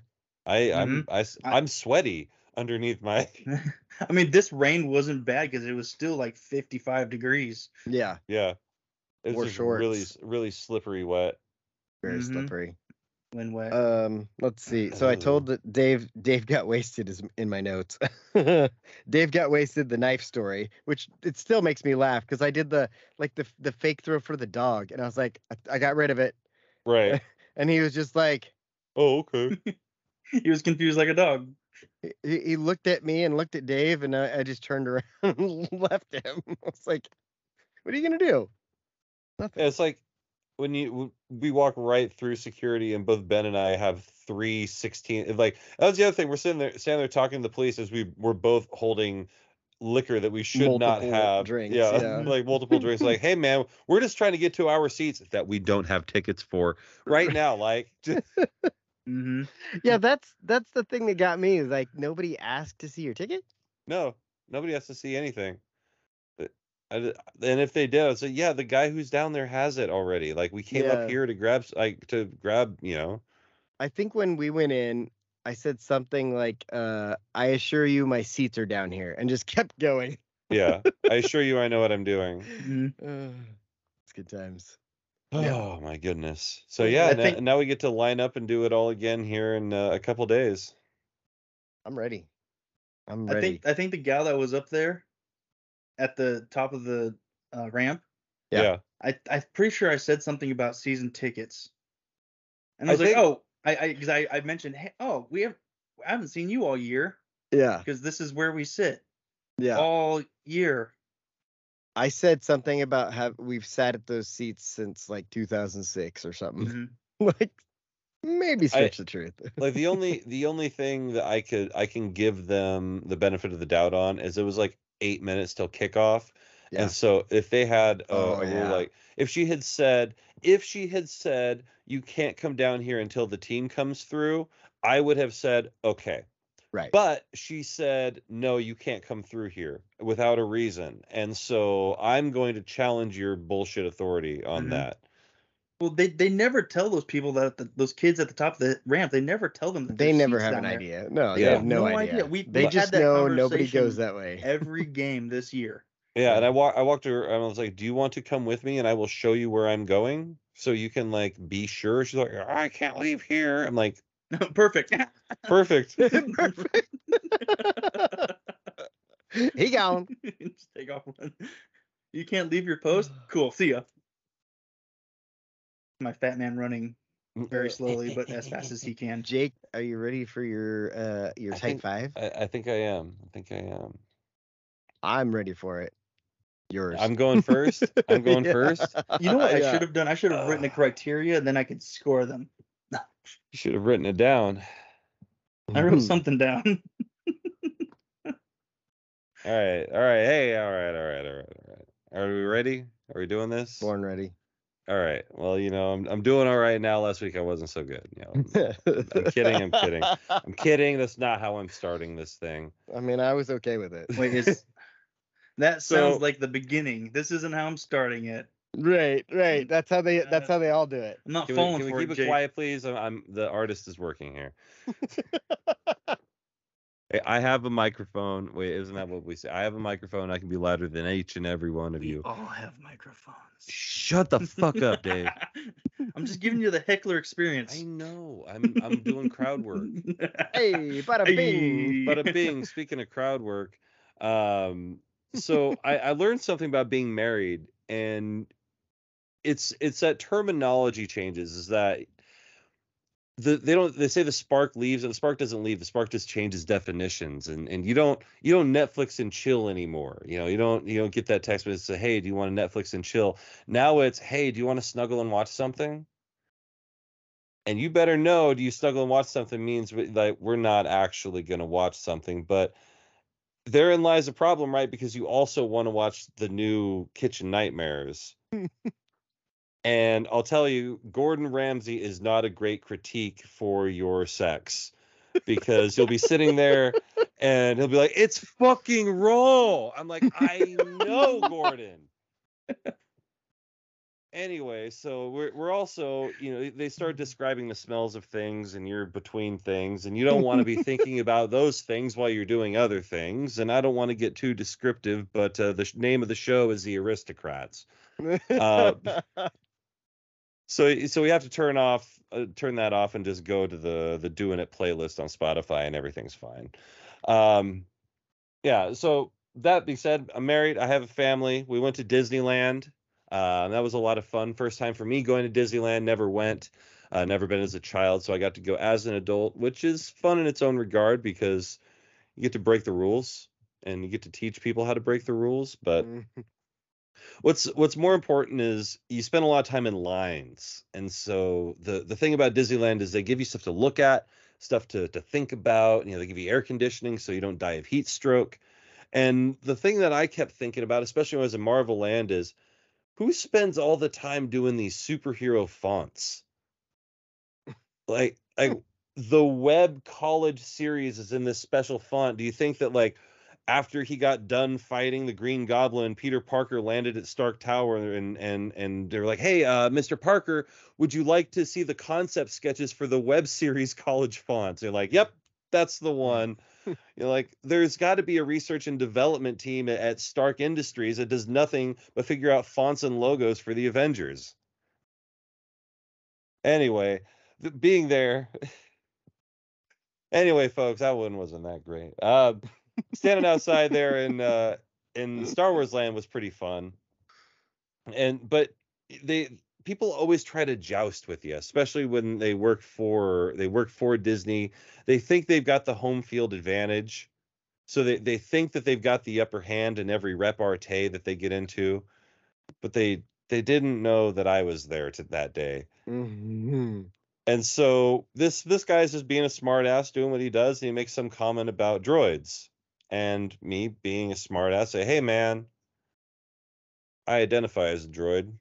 I'm sweaty underneath my. I mean, this rain wasn't bad because it was still like 55 degrees. Yeah, Yeah, it Wore was just really shorts. really slippery wet. very Mhm. slippery. When wet. Let's see. So I told that Dave got wasted is in my notes. Dave got wasted, the knife story, which it still makes me laugh because I did the fake throw for the dog, and I was like, I got rid of it, Right. and he was just like, Oh, okay. He was confused like a dog. he looked at me and looked at Dave, and I just turned around and left him. I was like, what are you gonna do? Nothing. It's like when we walk right through security, and both Ben and I have 316. Like, that was the other thing. We're standing there talking to the police as we're both holding liquor that we should not Multiple have. drinks, Yeah, yeah. like multiple drinks. Like, hey man, we're just trying to get to our seats that we don't have tickets for right now. Like, just, Mm-hmm. Yeah, that's the thing that got me, is like, nobody asked to see your ticket. no, nobody has to see anything. And if they did, I'd say, yeah, the guy who's down there has it already. Like, we came Yeah. up here to grab, you know. I think when we went in, I said something like, I assure you my seats are down here, and just kept going. Yeah, I assure you, I know what I'm doing. Mm-hmm. It's good times. Oh my goodness. So Yeah, yeah, I think- now we get to line up and do it all again here in a couple days. I'm ready. I'm I ready. think the gal that was up there at the top of the ramp, Yeah. I'm pretty sure I said something about season tickets, and I I was like, think- oh, because I mentioned, hey, oh, I haven't seen you all year Yeah. because this is where we sit Yeah. all year. I said something about we've sat at those seats since like 2006 or something. Mhm. Like, maybe stretch the truth. Like, the only thing that I can give them the benefit of the doubt on is it was like 8 minutes till kickoff. Yeah. And so if they had Oh, a rule, yeah. like, if she had said you can't come down here until the team comes through, I would have said okay. Right. But she said, no, you can't come through here without a reason. And so I'm going to challenge your bullshit authority on Mhm. that. Well, they never tell those people those kids at the top of the ramp. They never tell them that They there's never seats have down an there. idea. No, They they have have no no idea. idea. They We've just had that know nobody conversation goes that way. every game this year. Yeah, and I walked to her and I was like, do you want to come with me and I will show you where I'm going so you can, like, be sure? She's like, I can't leave here. I'm like, Perfect. perfect. Perfect. He gone. Just take off one. You can't leave your post? Cool. See ya. My fat man running very slowly, but as fast as he can. Jake, are you ready for your I type think- 5? I think I am. I think I am. I'm ready for it. Yours. I'm going first. I'm going Yeah. first. You know what I Yeah. should have done? I should have written the criteria, and then I could score them. You should have written it down. I wrote something down. All right. Hey, all right. Are we ready? Are we doing this? Born ready. All right. Well, I'm doing all right now. Last week I wasn't so good. I'm kidding. I'm kidding. That's not how I'm starting this thing. I mean, I was okay with it. Wait, that So- sounds like the beginning. This isn't how I'm starting it. Right. That's how they all do it. I'm not Can falling we for keep it, it Jake. quiet, please? I'm the artist is working here. Hey, I have a microphone. Wait, isn't that what we say? I have a microphone. I can be louder than each and every one of We you. all have microphones. Shut the fuck up, Dave. I'm just giving you the heckler experience. I know. I'm doing crowd work. Hey, bada bing. Hey. Bada bing. Speaking of crowd work, So I learned something about being married, and it's that terminology changes. Is that they say the spark leaves, and the spark doesn't leave. The spark just changes definitions, and you don't Netflix and chill anymore. You don't get that text message say, hey, do you want to Netflix and chill? Now it's, hey, do you want to snuggle and watch something? And you better know, do you snuggle and watch something means like we're not actually going to watch something. But therein lies a problem, right? Because you also want to watch the new Kitchen Nightmares. And I'll tell you, Gordon Ramsay is not a great critique for your sex, because you'll be sitting there and he'll be like, it's fucking raw. I'm like, I know, Gordon. Anyway, so we're also, they start describing the smells of things, and you're between things, and you don't want to be thinking about those things while you're doing other things. And I don't want to get too descriptive, but the name of the show is The Aristocrats. So we have to turn that off and just go to the Doing It playlist on Spotify, and everything's fine. Yeah. So that being said, I'm married. I have a family. We went to Disneyland. That was a lot of fun. First time for me going to Disneyland. Never went. Never been as a child, so I got to go as an adult, which is fun in its own regard, because you get to break the rules and you get to teach people how to break the rules. But what's more important is you spend a lot of time in lines. And so the thing about Disneyland is they give you stuff to look at, stuff to think about. They give you air conditioning so you don't die of heat stroke. And the thing that I kept thinking about, especially when I was in Marvel Land, is who spends all the time doing these superhero fonts? Like the Web College series is in this special font. Do you think that, like, after he got done fighting the Green Goblin, Peter Parker landed at Stark Tower, and they were like, hey, Mr. Parker, would you like to see the concept sketches for the web series college fonts? They're like, yep, that's the one. Like, there's got to be a research and development team at Stark Industries that does nothing but figure out fonts and logos for the Avengers. Anyway, being there. Anyway, folks, that one wasn't that great. Standing outside there in Star Wars Land was pretty fun. But people always try to joust with you, especially when they work for Disney. They think they've got the home field advantage. So they think that they've got the upper hand in every repartee that they get into, but they didn't know that I was there that day. Mm-hmm. And so this guy's just being a smart ass, doing what he does, and he makes some comment about droids. And me being a smart ass say, hey man, I identify as a droid.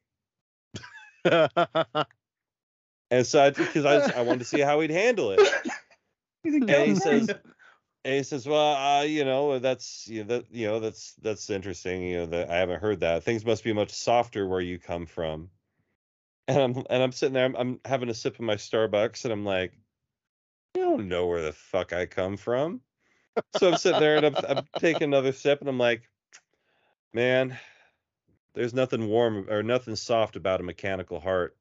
And so because I wanted to see how he'd handle it. And he says, well, that's that's interesting. That I haven't heard that. Things must be much softer where you come from. And I'm sitting there, I'm having a sip of my Starbucks, and I'm like, you don't know where the fuck I come from. So I'm sitting there, and I'm taking another sip, and I'm like, man, there's nothing warm or nothing soft about a mechanical heart.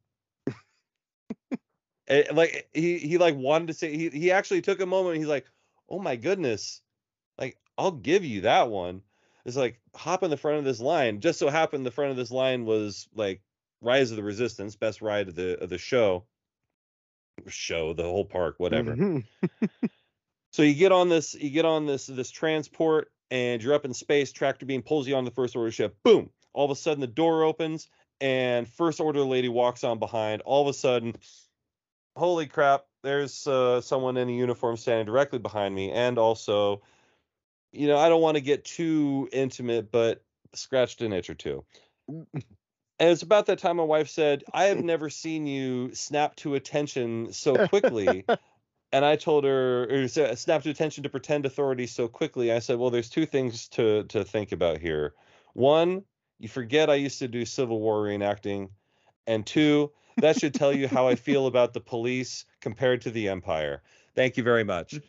Like he like wanted to say, he actually took a moment, and he's like, oh my goodness, like, I'll give you that one. It's like, hop in the front of this line. Just so happened the front of this line was like Rise of the Resistance, best ride of the show, the whole park, whatever. Mm-hmm. So you get on this transport, and you're up in space. Tractor beam pulls you on the First Order ship. Boom! All of a sudden the door opens, and First Order lady walks on behind. All of a sudden, holy crap! There's someone in a uniform standing directly behind me, and also, I don't want to get too intimate, but scratched an itch or two. And it's about that time my wife said, I have never seen you snap to attention so quickly. And I told her, or snap to attention to pretend authority so quickly. I said, well, there's two things to think about here. One, you forget I used to do Civil War reenacting. And two, that should tell you how I feel about the police compared to the Empire. Thank you very much.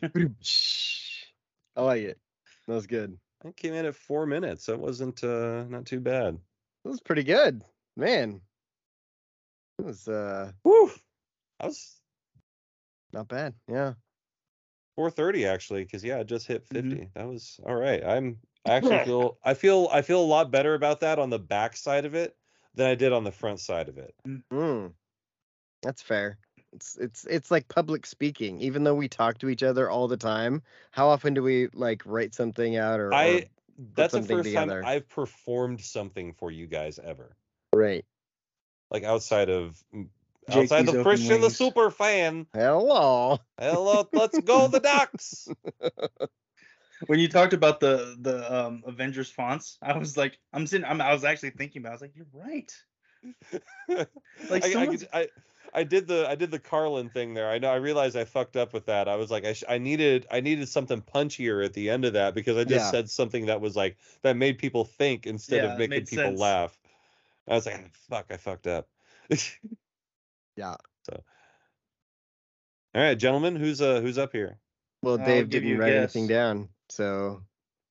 I like it. That was good. I came in at 4 minutes. That wasn't not too bad. That was pretty good, man. It was Whew. That was not bad. Yeah. 4:30 actually, because I just hit 50. That was all right. I actually feel I feel a lot better about that on the back side of it than I did on the front side of it. That's fair. It's like public speaking. Even though we talk to each other all the time, how often do we like write something out or That's the something first time together? I've performed something for you guys ever. Right. Like outside of JT's open Christian the wings. super fan. Hello. Let's go the Ducks. When you talked about the Avengers fonts, I was like, I was actually thinking about it. I was like, you're right. Like I did the Carlin thing there. I realized I fucked up with that. I was like, I needed something punchier at the end of that because I just said something that was like that made people think instead of making people laugh. I was like, fuck, I fucked up. Yeah. So, all right, gentlemen, who's up here? Well, Dave didn't write anything down, so.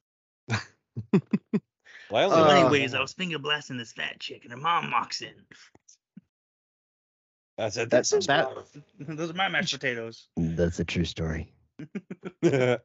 Well, anyways, I was finger blasting this fat chick, and her mom walks in. I said, those are my mashed potatoes. That's a true story. And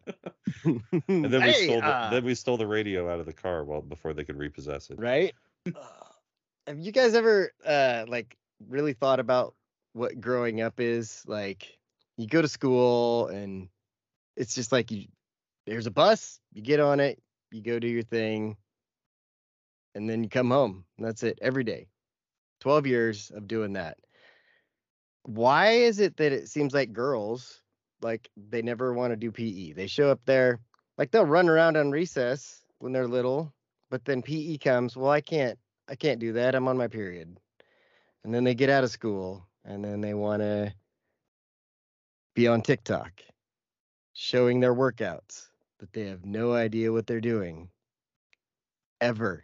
then we stole the radio out of the car before they could repossess it. Right? Have you guys ever like really thought about what growing up is? Like, you go to school and it's just like there's a bus, you get on it, you go do your thing, and then you come home. And that's it every day. 12 years of doing that. Why is it that it seems like girls, like, they never want to do PE? They show up there, like, they'll run around on recess when they're little, but then PE comes, well, I can't do that. I'm on my period. And then they get out of school, and then they want to be on TikTok, showing their workouts, but they have no idea what they're doing. Ever.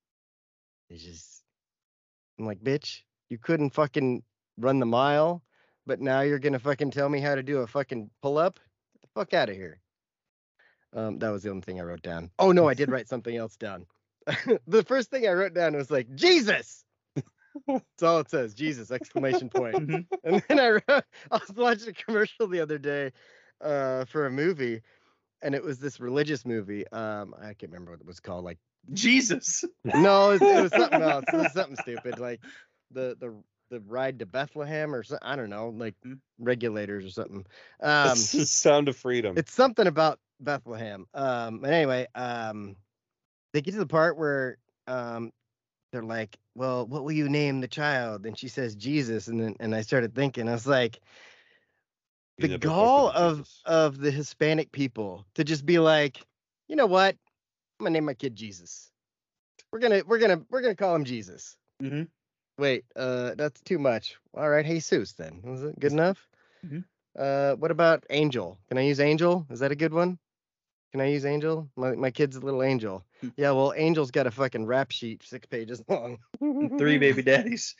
I'm like, bitch, you couldn't fucking run the mile, but now you're gonna fucking tell me how to do a fucking pull-up? Get the fuck out of here. That was the only thing I wrote down. Oh no, I did write something else down. The first thing I wrote down was like, Jesus! That's all it says, Jesus, exclamation point. And then I was watching a commercial the other day for a movie, and it was this religious movie. I can't remember what it was called, like Jesus. No, it was something else. It was something stupid, like the ride to Bethlehem or something. I don't know, like Regulators or something. Sound of Freedom. It's something about Bethlehem. And anyway, they get to the part where they're like, well, what will you name the child? And she says Jesus, and I started thinking, I was like, the gall of the Hispanic people to just be like, you know what? I'm gonna name my kid Jesus. We're gonna call him Jesus. Mm-hmm. Wait, that's too much. All right, Jesus then. Was it good enough? Mm-hmm. What about Angel? Can I use Angel? Is that a good one? Can I use Angel? My kid's a little angel. Yeah, well, Angel's got a fucking rap sheet 6 pages long. 3 baby daddies.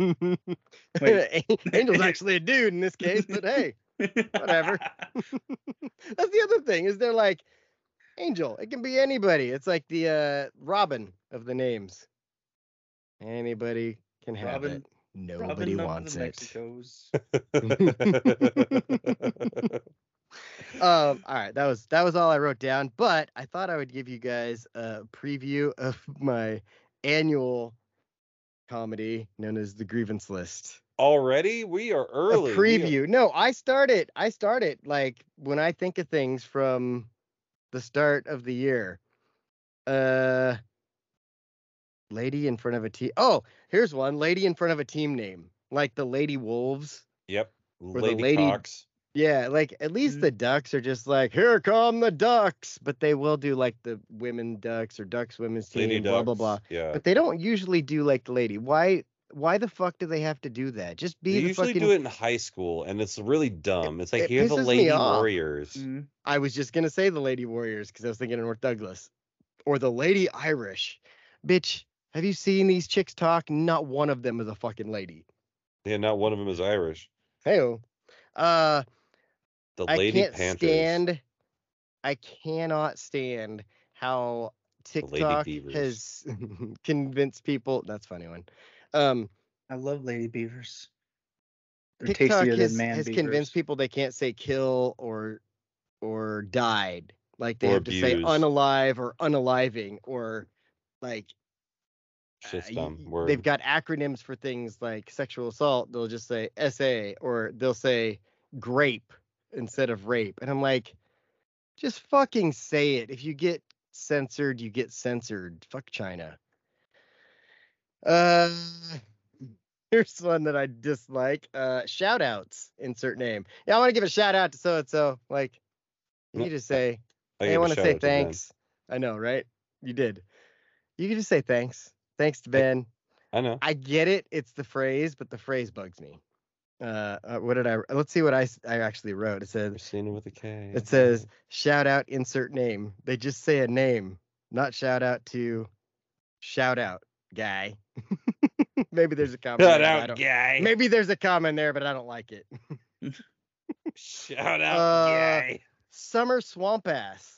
Angel's actually a dude in this case, but hey, whatever. That's the other thing, is they're like, Angel, it can be anybody. It's like the Robin of the names. Anybody can have Robin, it. Nobody wants it. All right, that was all I wrote down, but I thought I would give you guys a preview of my annual comedy known as the Grievance List. Already? We are early. A preview. No, I started like when I think of things from the start of the year. Lady in front of a team. Oh, here's one. Lady in front of a team name. Like the Lady Wolves. Yep. Or the Lady Cox. Yeah, like at least the Ducks are just like, here come the Ducks. But they will do like the women Ducks or Ducks women's team, Lady blah, Ducks, blah, blah. Yeah. But they don't usually do like the lady. Why the fuck do they have to do that? Just be they the usually fucking... do it in high school, and it's really dumb. It's like, here's the pisses Lady me off. Warriors. I was just going to say the Lady Warriors because I was thinking of North Douglas. Or the Lady Irish. Bitch, have you seen these chicks talk? Not one of them is a fucking lady. Yeah, not one of them is Irish. Hey-o. The Lady Panthers. I cannot stand how TikTok has convinced people. That's a funny one. I love Lady Beavers. They're TikTok tastier has than man convinced people they can't say kill or died. Like they Or have to say abuse. unalive or unaliving or like Shit's y- dumb y- word. they've got acronyms for things like sexual assault. They'll just say SA or they'll say grape instead of rape. And I'm like, just fucking say it. If you get censored, you get censored. Fuck China. Uh, here's one that I dislike. Shout outs, insert name. Yeah, I want to give a shout out to so and so. Like, you No, can just say, I hey, I gave a want to shout say out to Ben. thanks. I know, right? You did. You can just say thanks. Thanks to Ben. I know. I get it. It's the phrase, but the phrase bugs me. What did I? Let's see what I actually wrote. It says, Christina with a K. it says, shout out, insert name. They just say a name, not shout out to shout out guy. Maybe there's a comment. Shout there, but I out, don't- guy. Maybe there's a comment there, but I don't like it. Shout out, guy. Summer swamp ass.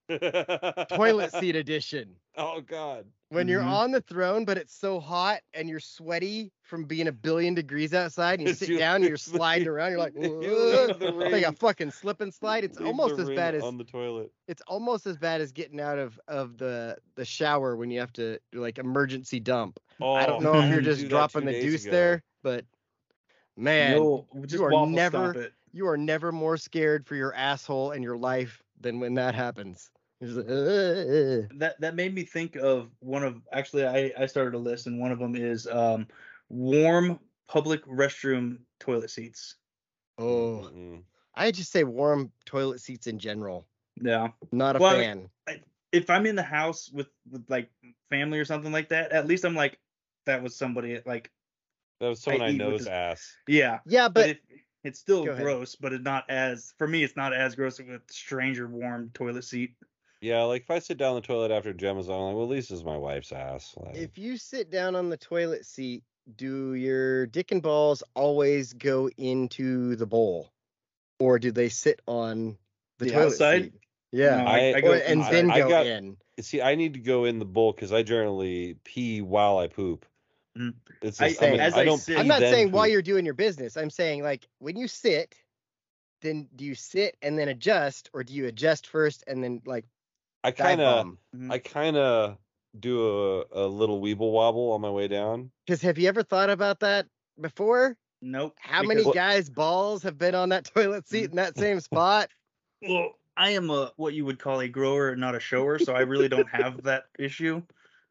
Toilet seat edition. Oh God. When you're Mhm. on the throne, but it's so hot and you're sweaty from being 1,000,000,000 degrees outside, and you It's sit you down and you're leave the- sliding around, you're like, you "Ugh." leave the It's like a ring. fucking slip and slide. It's Leave almost the as ring bad as on the toilet. it's almost as bad as getting out of the shower when you have to do like emergency dump. I don't know I if you're had to just do that dropping 2 the days deuce ago. there, but man, No, just are waffle never- stomp it. you are never more scared for your asshole and your life than when that happens. It's like, "Ugh." That made me think of one of actually I started a list and one of them is warm public restroom toilet seats. Oh, Mm-mm. I just say warm toilet seats in general. Yeah. Not a Well, fan. If I'm in the house with like family or something like that, at least I'm like that was somebody like That was someone I eat with know's this- ass. yeah. Yeah, But but it's still Go ahead. gross, but it's not as for me it's not as gross with stranger warm toilet seat. Yeah, like if I sit down the toilet after Gemma's on, I'm like, well, at least it's my wife's ass. Like, if you sit down on the toilet seat, do your dick and balls always go into the bowl, or do they sit on the The toilet outside? seat? Yeah, No, I I go Or- and inside. then I go got- in. see, I need to go in the bowl because I generally pee while I poop. Mhm. It's I- just, I mean, as I I don't sit- pee I'm not then saying while poop. you're doing your business. I'm saying like when you sit, then do you sit and then adjust, or do you adjust first and then like I dive kind of, bomb? Mhm. I kind of do a little weeble wobble on my way down. Because have you ever thought about that before? Nope. How many because- guys' balls have been on that toilet seat in that same spot? Well, I am a what you would call a grower, not a shower, so I really don't have that issue.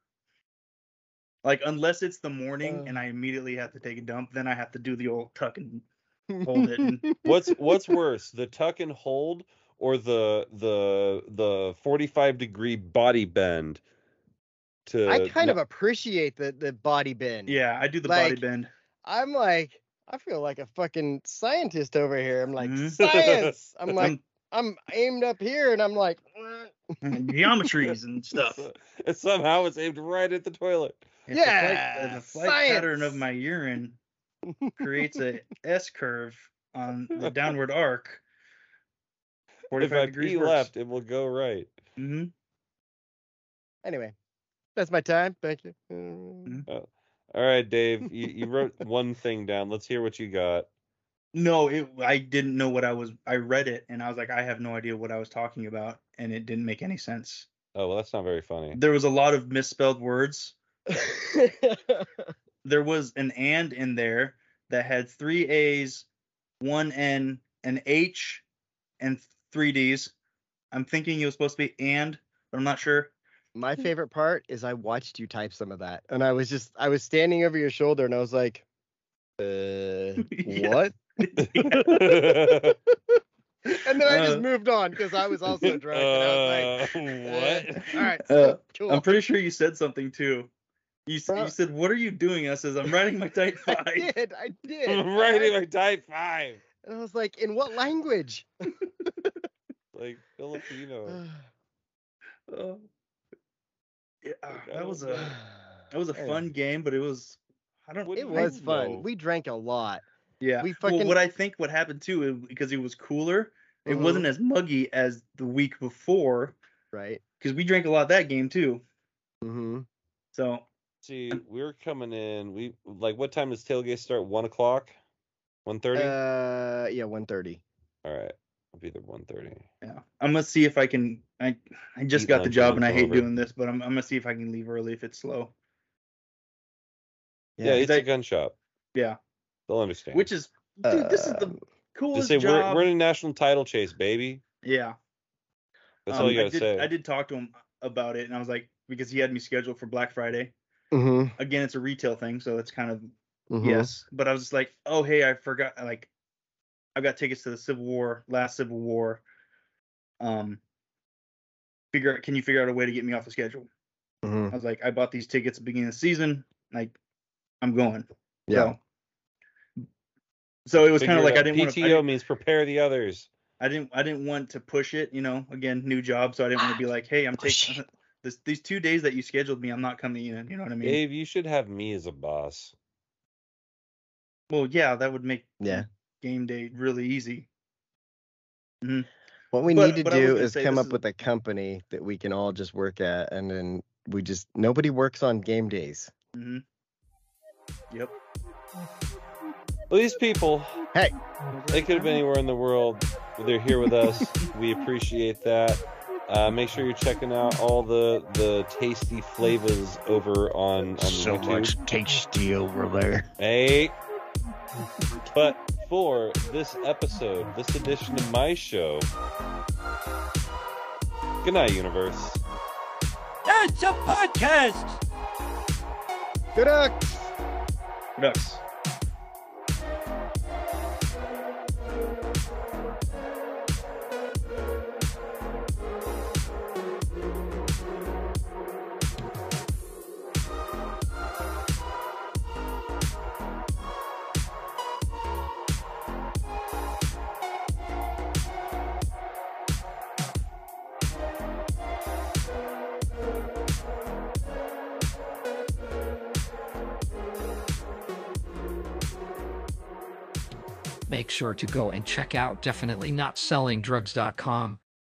Like unless it's the morning and I immediately have to take a dump, then I have to do the old tuck and hold it. And, What's worse, the tuck and hold or the 45-degree body bend? I kind no- of appreciate the body bend. yeah, I do the body Like- bend. I'm like, I feel like a fucking scientist over here. I'm like, Mhm. science. I'm like, I'm aimed up here and I'm like, Geometries and stuff. and somehow it's aimed right at the toilet. If Yeah, the flight pattern of science. my urine creates a S curve on the downward arc. If 45 I degrees pee works. left, it will go right. Hmm. anyway, that's my time. Thank you. All right, Dave, you wrote one thing down. Let's hear what you got. No, I didn't know what I read it and I was like, I have no idea what I was talking about, and it didn't make any sense. Oh, well, that's not very funny. There was a lot of misspelled words. There was an and in there that had 3 A's, 1 N, an H, and 3 D's. I'm thinking it was supposed to be and, but I'm not sure. My favorite part is I watched you type some of that, and I was standing over your shoulder, and I was like, Yeah. what? Yeah. And then I just moved on because I was also drunk, and I was like, what? all right, Uh, cool. I'm pretty sure you said something too. You Well- said, "What are you doing?" I says, "I'm writing my type 5." I did. Writing my type 5. And I was like, in what language? Like Filipino. Uh, yeah, I that was don't know. a Anyway. fun game, but it was What- It I was don't fun. know. We drank a lot. yeah. We Well, fucking- what I think what happened too, because it was cooler, it Mhm. wasn't as muggy as the week before, Right. because we drank a lot that game too. Mm-hmm. So See, we're coming in. We like, what time does tailgate start? 1 o'clock? 1:30? Yeah, 1:30. All right. I'll be there 1:30. Yeah, I'm gonna see if I can. I just Eat got the lunch job and and I then hate come over. doing this, but I'm gonna see if I can leave early if it's slow. Yeah, it's I- a gun shop. Yeah, They'll understand. which is, dude, this is the just coolest say job. we're in a national title chase, baby. Yeah, That's all you gotta I did, say. I did talk to him about it, and I was like, because he had me scheduled for Black Friday. Mm-hmm. Again, it's a retail thing, so it's kind of Mhm. yes. But I was just like, oh hey, I forgot. Like, I've got tickets to the last Civil War. Can you figure out a way to get me off the schedule? Mhm. I was like, I bought these tickets at the beginning of the season. Like, I'm going. Yeah. So it was kind Figure of like it I out. didn't want to. PTO means prepare the others. I didn't want to push it. Again, new job, so I didn't want to be like, hey, I'm taking these 2 days that you scheduled me. I'm not coming in. You know what I mean? Dave, you should have me as a boss. Well, yeah, that would make Yeah. game day really easy. Mm-hmm. What we But- need to but I was do gonna is say come this up is- with a company that we can all just work at, and then nobody works on game days. Mm-hmm. Yep. Well, these people, Hey, they could have been anywhere in the world, but they're here with us. We appreciate that. Make sure you're checking out all the tasty flavors over on YouTube. tasty over there. Hey. But for this episode, this edition of my show, good night, universe. That's a podcast! good luck. Ducks. Make sure to go and check out definitelynotsellingdrugs.com.